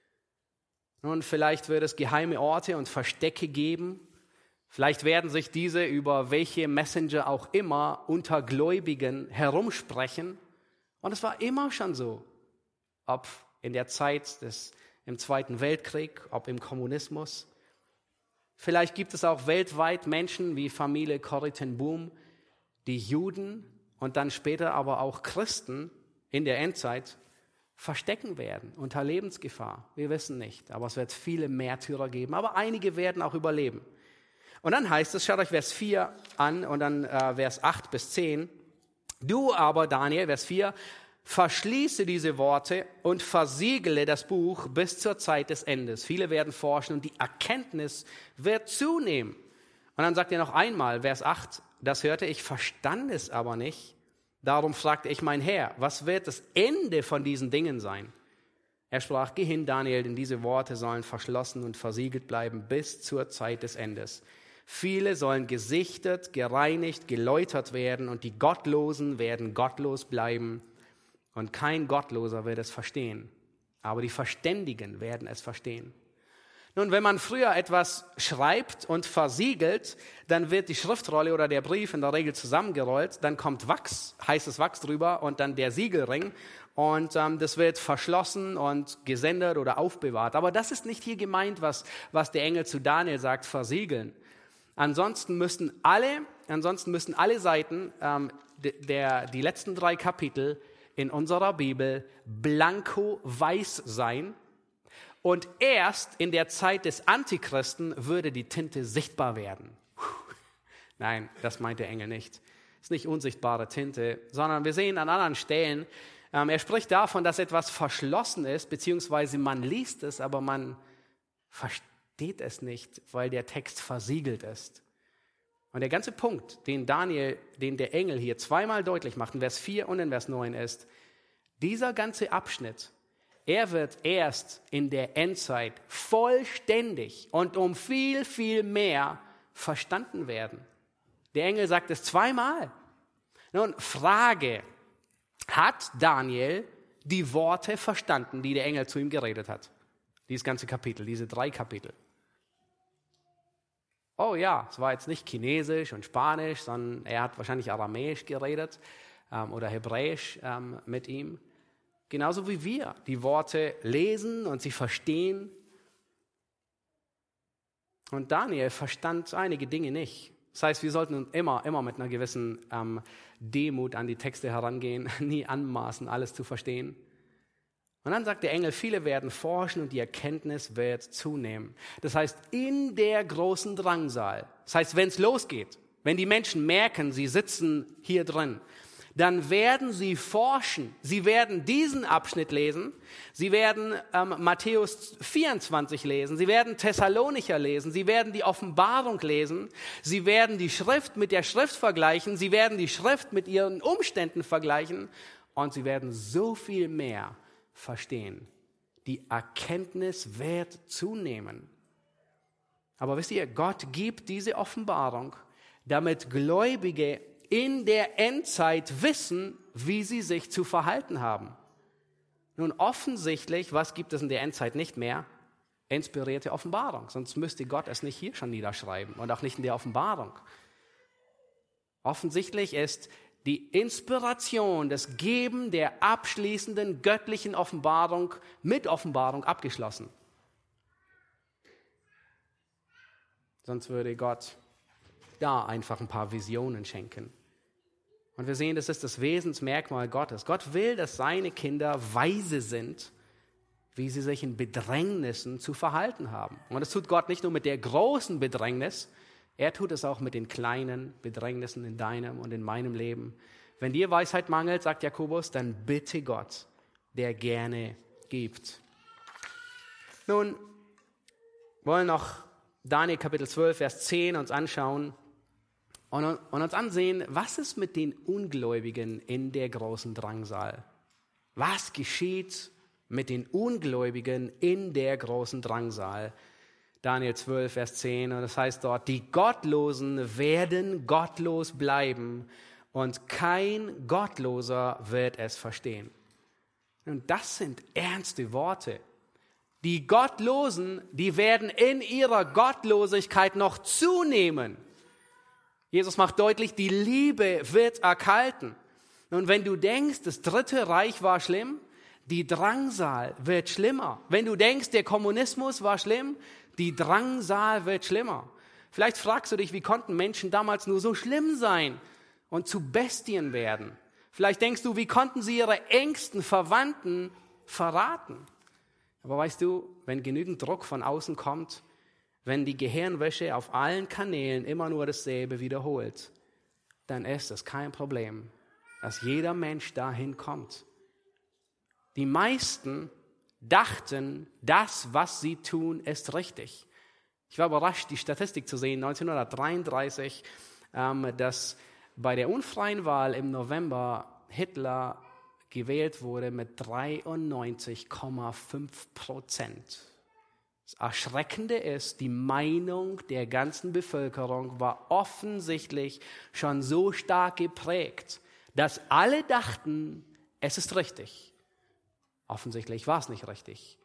Nun, vielleicht wird es geheime Orte und Verstecke geben. Vielleicht werden sich diese über welche Messenger auch immer unter Gläubigen herumsprechen. Und es war immer schon so, ob in der Zeit des, im Zweiten Weltkrieg, ob im Kommunismus. Vielleicht gibt es auch weltweit Menschen wie Familie Corrie ten Boom, die Juden und dann später aber auch Christen in der Endzeit verstecken werden unter Lebensgefahr. Wir wissen nicht, aber es wird viele Märtyrer geben, aber einige werden auch überleben. Und dann heißt es, schaut euch Vers vier an und dann äh, Vers acht bis zehn. Du aber, Daniel, Vers vier, verschließe diese Worte und versiegele das Buch bis zur Zeit des Endes. Viele werden forschen und die Erkenntnis wird zunehmen. Und dann sagt er noch einmal, Vers acht, das hörte ich, verstand es aber nicht. Darum fragte ich mein Herr, was wird das Ende von diesen Dingen sein? Er sprach, geh hin, Daniel, denn diese Worte sollen verschlossen und versiegelt bleiben bis zur Zeit des Endes. Viele sollen gesichtet, gereinigt, geläutert werden und die Gottlosen werden gottlos bleiben. Und kein Gottloser wird es verstehen, aber die Verständigen werden es verstehen. Nun, wenn man früher etwas schreibt und versiegelt, dann wird die Schriftrolle oder der Brief in der Regel zusammengerollt, dann kommt Wachs, heißes Wachs drüber und dann der Siegelring und ähm, das wird verschlossen und gesendet oder aufbewahrt. Aber das ist nicht hier gemeint, was, was der Engel zu Daniel sagt, versiegeln. Ansonsten müssten alle, ansonsten müssten alle Seiten, ähm, der, die letzten drei Kapitel in unserer Bibel blanko weiß sein und erst in der Zeit des Antichristen würde die Tinte sichtbar werden. Nein, das meint der Engel nicht. Es ist nicht unsichtbare Tinte, sondern wir sehen an anderen Stellen, ähm, er spricht davon, dass etwas verschlossen ist, beziehungsweise man liest es, aber man versteht es nicht, weil der Text versiegelt ist. Und der ganze Punkt, den Daniel, den der Engel hier zweimal deutlich macht, in Vers vier und in Vers neun ist, dieser ganze Abschnitt, er wird erst in der Endzeit vollständig und um viel, viel mehr verstanden werden. Der Engel sagt es zweimal. Nun, Frage, hat Daniel die Worte verstanden, die der Engel zu ihm geredet hat? Dieses ganze Kapitel, diese drei Kapitel. Oh ja, es war jetzt nicht Chinesisch und Spanisch, sondern er hat wahrscheinlich Aramäisch geredet ähm, oder Hebräisch ähm, mit ihm. Genauso wie wir die Worte lesen und sie verstehen. Und Daniel verstand einige Dinge nicht. Das heißt, wir sollten immer, immer mit einer gewissen ähm, Demut an die Texte herangehen, nie anmaßen, alles zu verstehen. Und dann sagt der Engel, viele werden forschen und die Erkenntnis wird zunehmen. Das heißt, in der großen Drangsal, das heißt, wenn es losgeht, wenn die Menschen merken, sie sitzen hier drin, dann werden sie forschen. Sie werden diesen Abschnitt lesen. Sie werden ähm, Matthäus vierundzwanzig lesen. Sie werden Thessalonicher lesen. Sie werden die Offenbarung lesen. Sie werden die Schrift mit der Schrift vergleichen. Sie werden die Schrift mit ihren Umständen vergleichen. Und sie werden so viel mehr verstehen. Die Erkenntnis wird zunehmen. Aber wisst ihr, Gott gibt diese Offenbarung, damit Gläubige in der Endzeit wissen, wie sie sich zu verhalten haben. Nun offensichtlich, was gibt es in der Endzeit nicht mehr? Inspirierte Offenbarung. Sonst müsste Gott es nicht hier schon niederschreiben und auch nicht in der Offenbarung. Offensichtlich ist die Inspiration, das Geben der abschließenden göttlichen Offenbarung mit Offenbarung abgeschlossen. Sonst würde Gott da einfach ein paar Visionen schenken. Und wir sehen, das ist das Wesensmerkmal Gottes. Gott will, dass seine Kinder weise sind, wie sie sich in Bedrängnissen zu verhalten haben. Und das tut Gott nicht nur mit der großen Bedrängnis, er tut es auch mit den kleinen Bedrängnissen in deinem und in meinem Leben. Wenn dir Weisheit mangelt, sagt Jakobus, dann bitte Gott, der gerne gibt. Nun, wollen noch Daniel Kapitel zwölf, Vers zehn uns anschauen und, und uns ansehen, was ist mit den Ungläubigen in der großen Drangsal? Was geschieht mit den Ungläubigen in der großen Drangsal? Daniel zwölf, Vers zehn. Und das heißt dort, die Gottlosen werden gottlos bleiben und kein Gottloser wird es verstehen. Und das sind ernste Worte. Die Gottlosen, die werden in ihrer Gottlosigkeit noch zunehmen. Jesus macht deutlich, die Liebe wird erkalten. Und wenn du denkst, das Dritte Reich war schlimm, die Drangsal wird schlimmer. Wenn du denkst, der Kommunismus war schlimm, die Drangsal wird schlimmer. Vielleicht fragst du dich, wie konnten Menschen damals nur so schlimm sein und zu Bestien werden? Vielleicht denkst du, wie konnten sie ihre engsten Verwandten verraten? Aber weißt du, wenn genügend Druck von außen kommt, wenn die Gehirnwäsche auf allen Kanälen immer nur dasselbe wiederholt, dann ist es kein Problem, dass jeder Mensch dahin kommt. Die meisten dachten, das, was sie tun, ist richtig. Ich war überrascht, die Statistik zu sehen, neunzehnhundertdreiunddreißig, ähm, dass bei der unfreien Wahl im November Hitler gewählt wurde mit dreiundneunzig Komma fünf Prozent. Das Erschreckende ist, die Meinung der ganzen Bevölkerung war offensichtlich schon so stark geprägt, dass alle dachten, es ist richtig. Offensichtlich war es nicht richtig.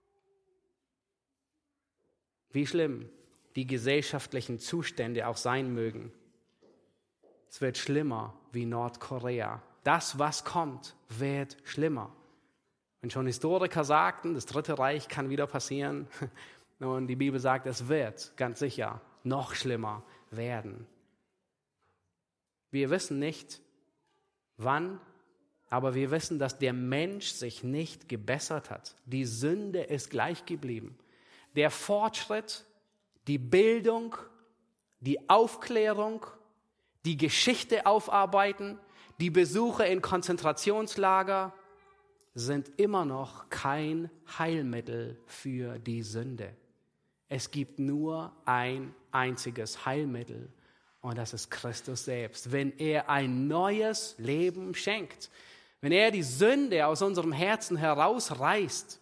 Wie schlimm die gesellschaftlichen Zustände auch sein mögen. Es wird schlimmer wie Nordkorea. Das, was kommt, wird schlimmer. Wenn schon Historiker sagten, das Dritte Reich kann wieder passieren, und die Bibel sagt, es wird ganz sicher noch schlimmer werden. Wir wissen nicht, wann, aber wir wissen, dass der Mensch sich nicht gebessert hat. Die Sünde ist gleich geblieben. Der Fortschritt, die Bildung, die Aufklärung, die Geschichte aufarbeiten, die Besuche in Konzentrationslager sind immer noch kein Heilmittel für die Sünde. Es gibt nur ein einziges Heilmittel und das ist Christus selbst. Wenn er ein neues Leben schenkt, wenn er die Sünde aus unserem Herzen herausreißt,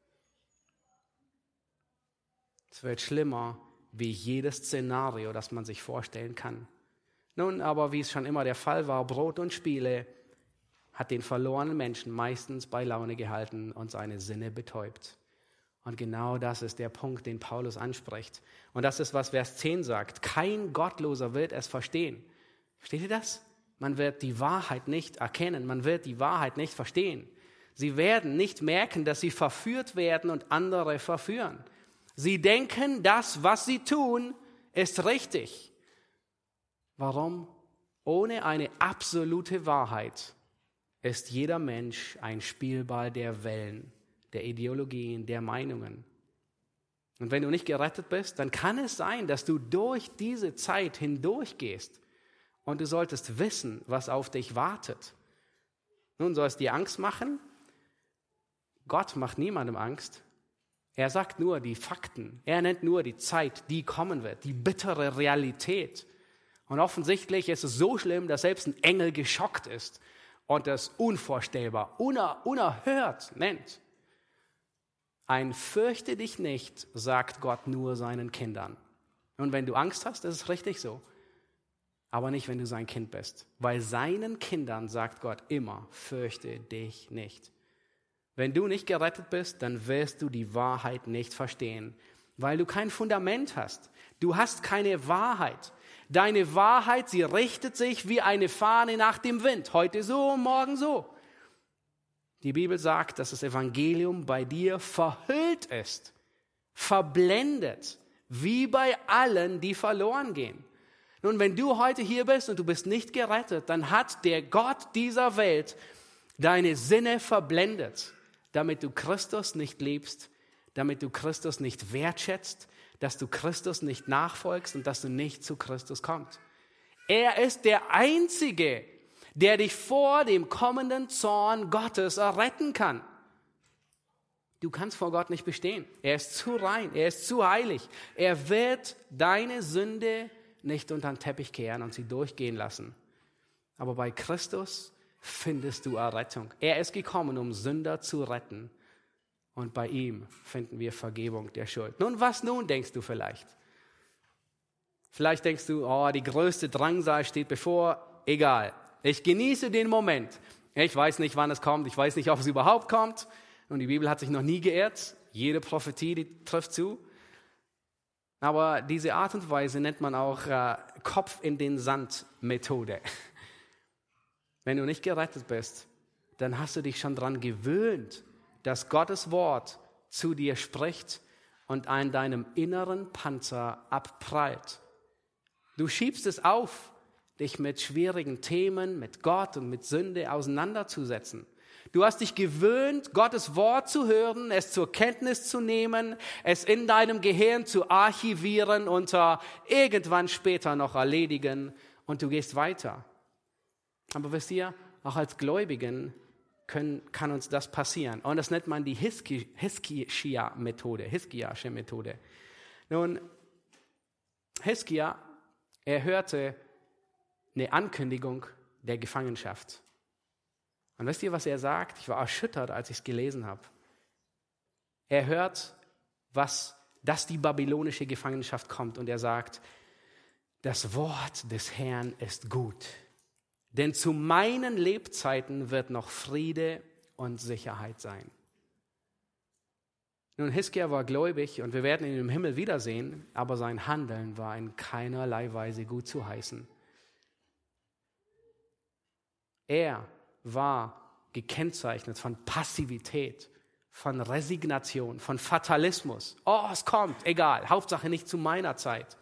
es wird schlimmer wie jedes Szenario, das man sich vorstellen kann. Nun aber, wie es schon immer der Fall war, Brot und Spiele hat den verlorenen Menschen meistens bei Laune gehalten und seine Sinne betäubt. Und genau das ist der Punkt, den Paulus anspricht. Und das ist, was Vers zehn sagt. Kein Gottloser wird es verstehen. Versteht ihr das? Man wird die Wahrheit nicht erkennen. Man wird die Wahrheit nicht verstehen. Sie werden nicht merken, dass sie verführt werden und andere verführen. Sie denken, das, was sie tun, ist richtig. Warum? Ohne eine absolute Wahrheit ist jeder Mensch ein Spielball der Wellen, der Ideologien, der Meinungen. Und wenn du nicht gerettet bist, dann kann es sein, dass du durch diese Zeit hindurchgehst und du solltest wissen, was auf dich wartet. Nun, soll es dir Angst machen? Gott macht niemandem Angst. Er sagt nur die Fakten. Er nennt nur die Zeit, die kommen wird, die bittere Realität. Und offensichtlich ist es so schlimm, dass selbst ein Engel geschockt ist und das unvorstellbar, uner, unerhört nennt. Ein Fürchte dich nicht, sagt Gott nur seinen Kindern. Und wenn du Angst hast, ist es richtig so. Aber nicht, wenn du sein Kind bist. Weil seinen Kindern sagt Gott immer, fürchte dich nicht. Wenn du nicht gerettet bist, dann wirst du die Wahrheit nicht verstehen, weil du kein Fundament hast. Du hast keine Wahrheit. Deine Wahrheit, sie richtet sich wie eine Fahne nach dem Wind. Heute so, morgen so. Die Bibel sagt, dass das Evangelium bei dir verhüllt ist, verblendet, wie bei allen, die verloren gehen. Nun, wenn du heute hier bist und du bist nicht gerettet, dann hat der Gott dieser Welt deine Sinne verblendet, damit du Christus nicht liebst, damit du Christus nicht wertschätzt, dass du Christus nicht nachfolgst und dass du nicht zu Christus kommst. Er ist der Einzige, der dich vor dem kommenden Zorn Gottes erretten kann. Du kannst vor Gott nicht bestehen. Er ist zu rein, er ist zu heilig. Er wird deine Sünde nicht unter den Teppich kehren und sie durchgehen lassen. Aber bei Christus findest du Errettung. Er ist gekommen, um Sünder zu retten. und bei ihm finden wir Vergebung der Schuld. Nun, was nun, denkst du vielleicht? Vielleicht denkst du, oh, die größte Drangsal steht bevor. Egal, ich genieße den Moment. Ich weiß nicht, wann es kommt. Ich weiß nicht, ob es überhaupt kommt. Und die Bibel hat sich noch nie geirrt. Jede Prophetie, die trifft zu. Aber diese Art und Weise nennt man auch äh, Kopf in den Sand Methode. Wenn du nicht gerettet bist, dann hast du dich schon daran gewöhnt, dass Gottes Wort zu dir spricht und an deinem inneren Panzer abprallt. Du schiebst es auf, dich mit schwierigen Themen, mit Gott und mit Sünde auseinanderzusetzen. Du hast dich gewöhnt, Gottes Wort zu hören, es zur Kenntnis zu nehmen, es in deinem Gehirn zu archivieren und irgendwann später noch erledigen und du gehst weiter. Aber wisst ihr, auch als Gläubigen können, kann uns das passieren. Und das nennt man die Hiskia-Methode, Hiskiasche Methode. Nun, Hiskia, er hörte eine Ankündigung der Gefangenschaft. Und wisst ihr, was er sagt? Ich war erschüttert, als ich es gelesen habe. Er hört, was, dass die babylonische Gefangenschaft kommt. Und er sagt, das Wort des Herrn ist gut. Denn zu meinen Lebzeiten wird noch Friede und Sicherheit sein. Nun, Hiskia war gläubig und wir werden ihn im Himmel wiedersehen, aber sein Handeln war in keinerlei Weise gut zu heißen. Er war gekennzeichnet von Passivität, von Resignation, von Fatalismus. Oh, es kommt, egal, Hauptsache nicht zu meiner Zeit.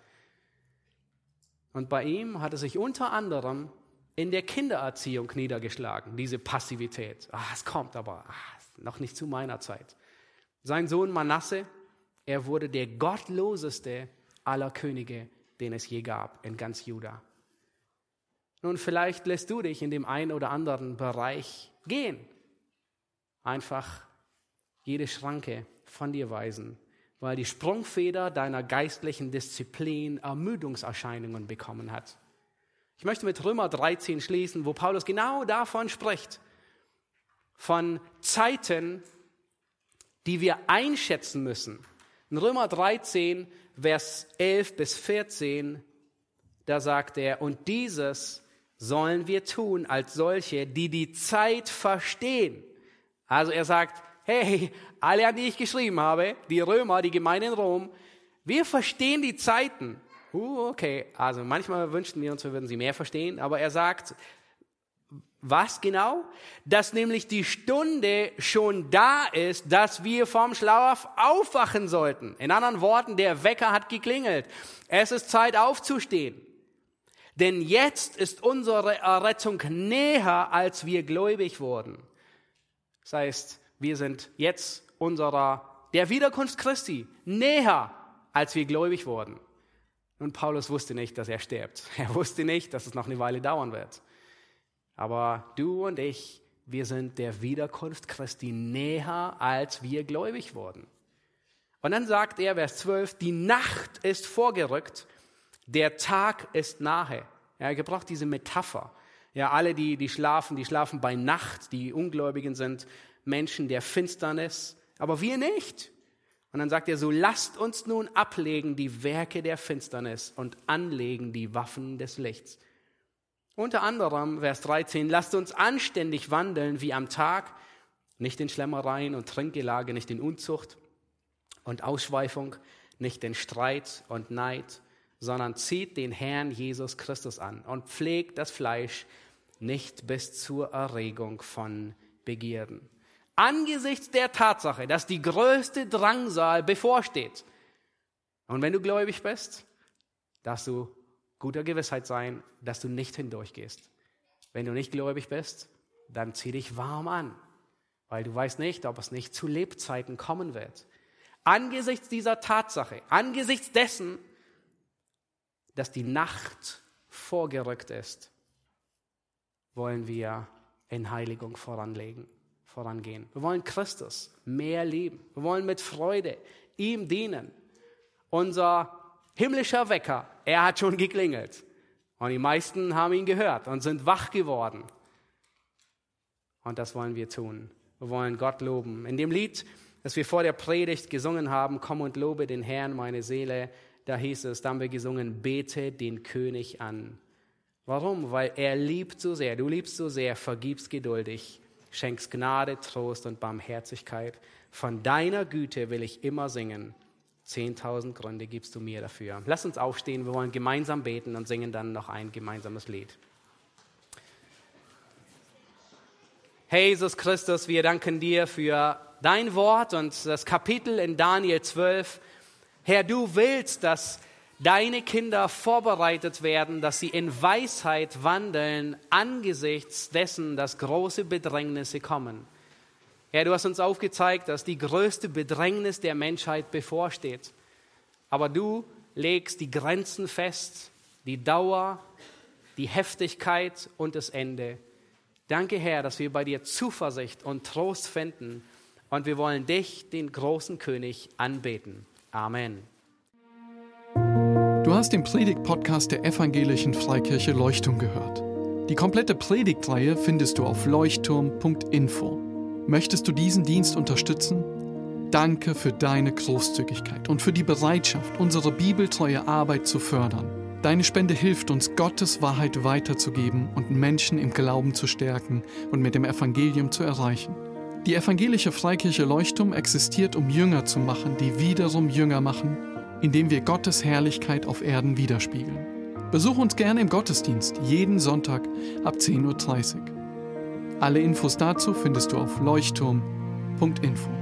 Und bei ihm hat es sich unter anderem in der Kindererziehung niedergeschlagen, diese Passivität. Ah, es kommt, aber ah, noch nicht zu meiner Zeit. Sein Sohn Manasse, er wurde der gottloseste aller Könige, den es je gab in ganz Juda. Nun, vielleicht lässt du dich in dem einen oder anderen Bereich gehen. Einfach jede Schranke von dir weisen, weil die Sprungfeder deiner geistlichen Disziplin Ermüdungserscheinungen bekommen hat. Ich möchte mit Römer dreizehn schließen, wo Paulus genau davon spricht, von Zeiten, die wir einschätzen müssen. In Römer dreizehn, Vers elf bis vierzehn, da sagt er, und dieses sollen wir tun als solche, die die Zeit verstehen. Also er sagt, hey, alle, an die ich geschrieben habe, die Römer, die Gemeinde in Rom, wir verstehen die Zeiten. Uh, okay, also manchmal wünschten wir uns, wir würden sie mehr verstehen, aber er sagt, was genau? Dass nämlich die Stunde schon da ist, dass wir vom Schlaf aufwachen sollten. In anderen Worten, der Wecker hat geklingelt. Es ist Zeit aufzustehen. Denn jetzt ist unsere Errettung näher, als wir gläubig wurden. Das heißt, wir sind jetzt unserer, der Wiederkunft Christi näher, als wir gläubig wurden. Und Paulus wusste nicht, dass er stirbt. Er wusste nicht, dass es noch eine Weile dauern wird. Aber du und ich, wir sind der Wiederkunft Christi näher, als wir gläubig wurden. Und dann sagt er, Vers zwölf, die Nacht ist vorgerückt, der Tag ist nahe. Ja, er gebraucht diese Metapher. Ja, alle, die, die schlafen, die schlafen bei Nacht. Die Ungläubigen sind Menschen der Finsternis, aber wir nicht. Und dann sagt er so, lasst uns nun ablegen die Werke der Finsternis und anlegen die Waffen des Lichts. Unter anderem, Vers dreizehn, lasst uns anständig wandeln wie am Tag, nicht in Schlemmereien und Trinkgelage, nicht in Unzucht und Ausschweifung, nicht in Streit und Neid, sondern zieht den Herrn Jesus Christus an und pflegt das Fleisch nicht bis zur Erregung von Begierden. Angesichts der Tatsache, dass die größte Drangsal bevorsteht. Und wenn du gläubig bist, darfst du guter Gewissheit sein, dass du nicht hindurchgehst. Wenn du nicht gläubig bist, dann zieh dich warm an, weil du weißt nicht, ob es nicht zu Lebzeiten kommen wird. Angesichts dieser Tatsache, angesichts dessen, dass die Nacht vorgerückt ist, wollen wir in Heiligung voranlegen, vorangehen. Wir wollen Christus mehr lieben. Wir wollen mit Freude ihm dienen. Unser himmlischer Wecker, er hat schon geklingelt. Und die meisten haben ihn gehört und sind wach geworden. Und das wollen wir tun. Wir wollen Gott loben. In dem Lied Als wir vor der Predigt gesungen haben, komm und lobe den Herrn, meine Seele, da hieß es, da haben wir gesungen, bete den König an. Warum? Weil er liebt so sehr, du liebst so sehr, vergibst geduldig, schenkst Gnade, Trost und Barmherzigkeit. Von deiner Güte will ich immer singen. Zehntausend Gründe gibst du mir dafür. Lass uns aufstehen, wir wollen gemeinsam beten und singen dann noch ein gemeinsames Lied. Herr Jesus Christus, wir danken dir für dein Wort und das Kapitel in Daniel zwölf. Herr, du willst, dass deine Kinder vorbereitet werden, dass sie in Weisheit wandeln angesichts dessen, dass große Bedrängnisse kommen. Herr, du hast uns aufgezeigt, dass die größte Bedrängnis der Menschheit bevorsteht. Aber du legst die Grenzen fest, die Dauer, die Heftigkeit und das Ende. Danke, Herr, dass wir bei dir Zuversicht und Trost finden und wir wollen dich, den großen König, anbeten. Amen. Du hast den Predigt-Podcast der Evangelischen Freikirche Leuchtturm gehört. Die komplette Predigtreihe findest du auf leuchtturm punkt info. Möchtest du diesen Dienst unterstützen? Danke für deine Großzügigkeit und für die Bereitschaft, unsere bibeltreue Arbeit zu fördern. Deine Spende hilft uns, Gottes Wahrheit weiterzugeben und Menschen im Glauben zu stärken und mit dem Evangelium zu erreichen. Die Evangelische Freikirche Leuchtturm existiert, um Jünger zu machen, die wiederum Jünger machen, indem wir Gottes Herrlichkeit auf Erden widerspiegeln. Besuch uns gerne im Gottesdienst, jeden Sonntag ab zehn Uhr dreißig. Alle Infos dazu findest du auf leuchtturm punkt info.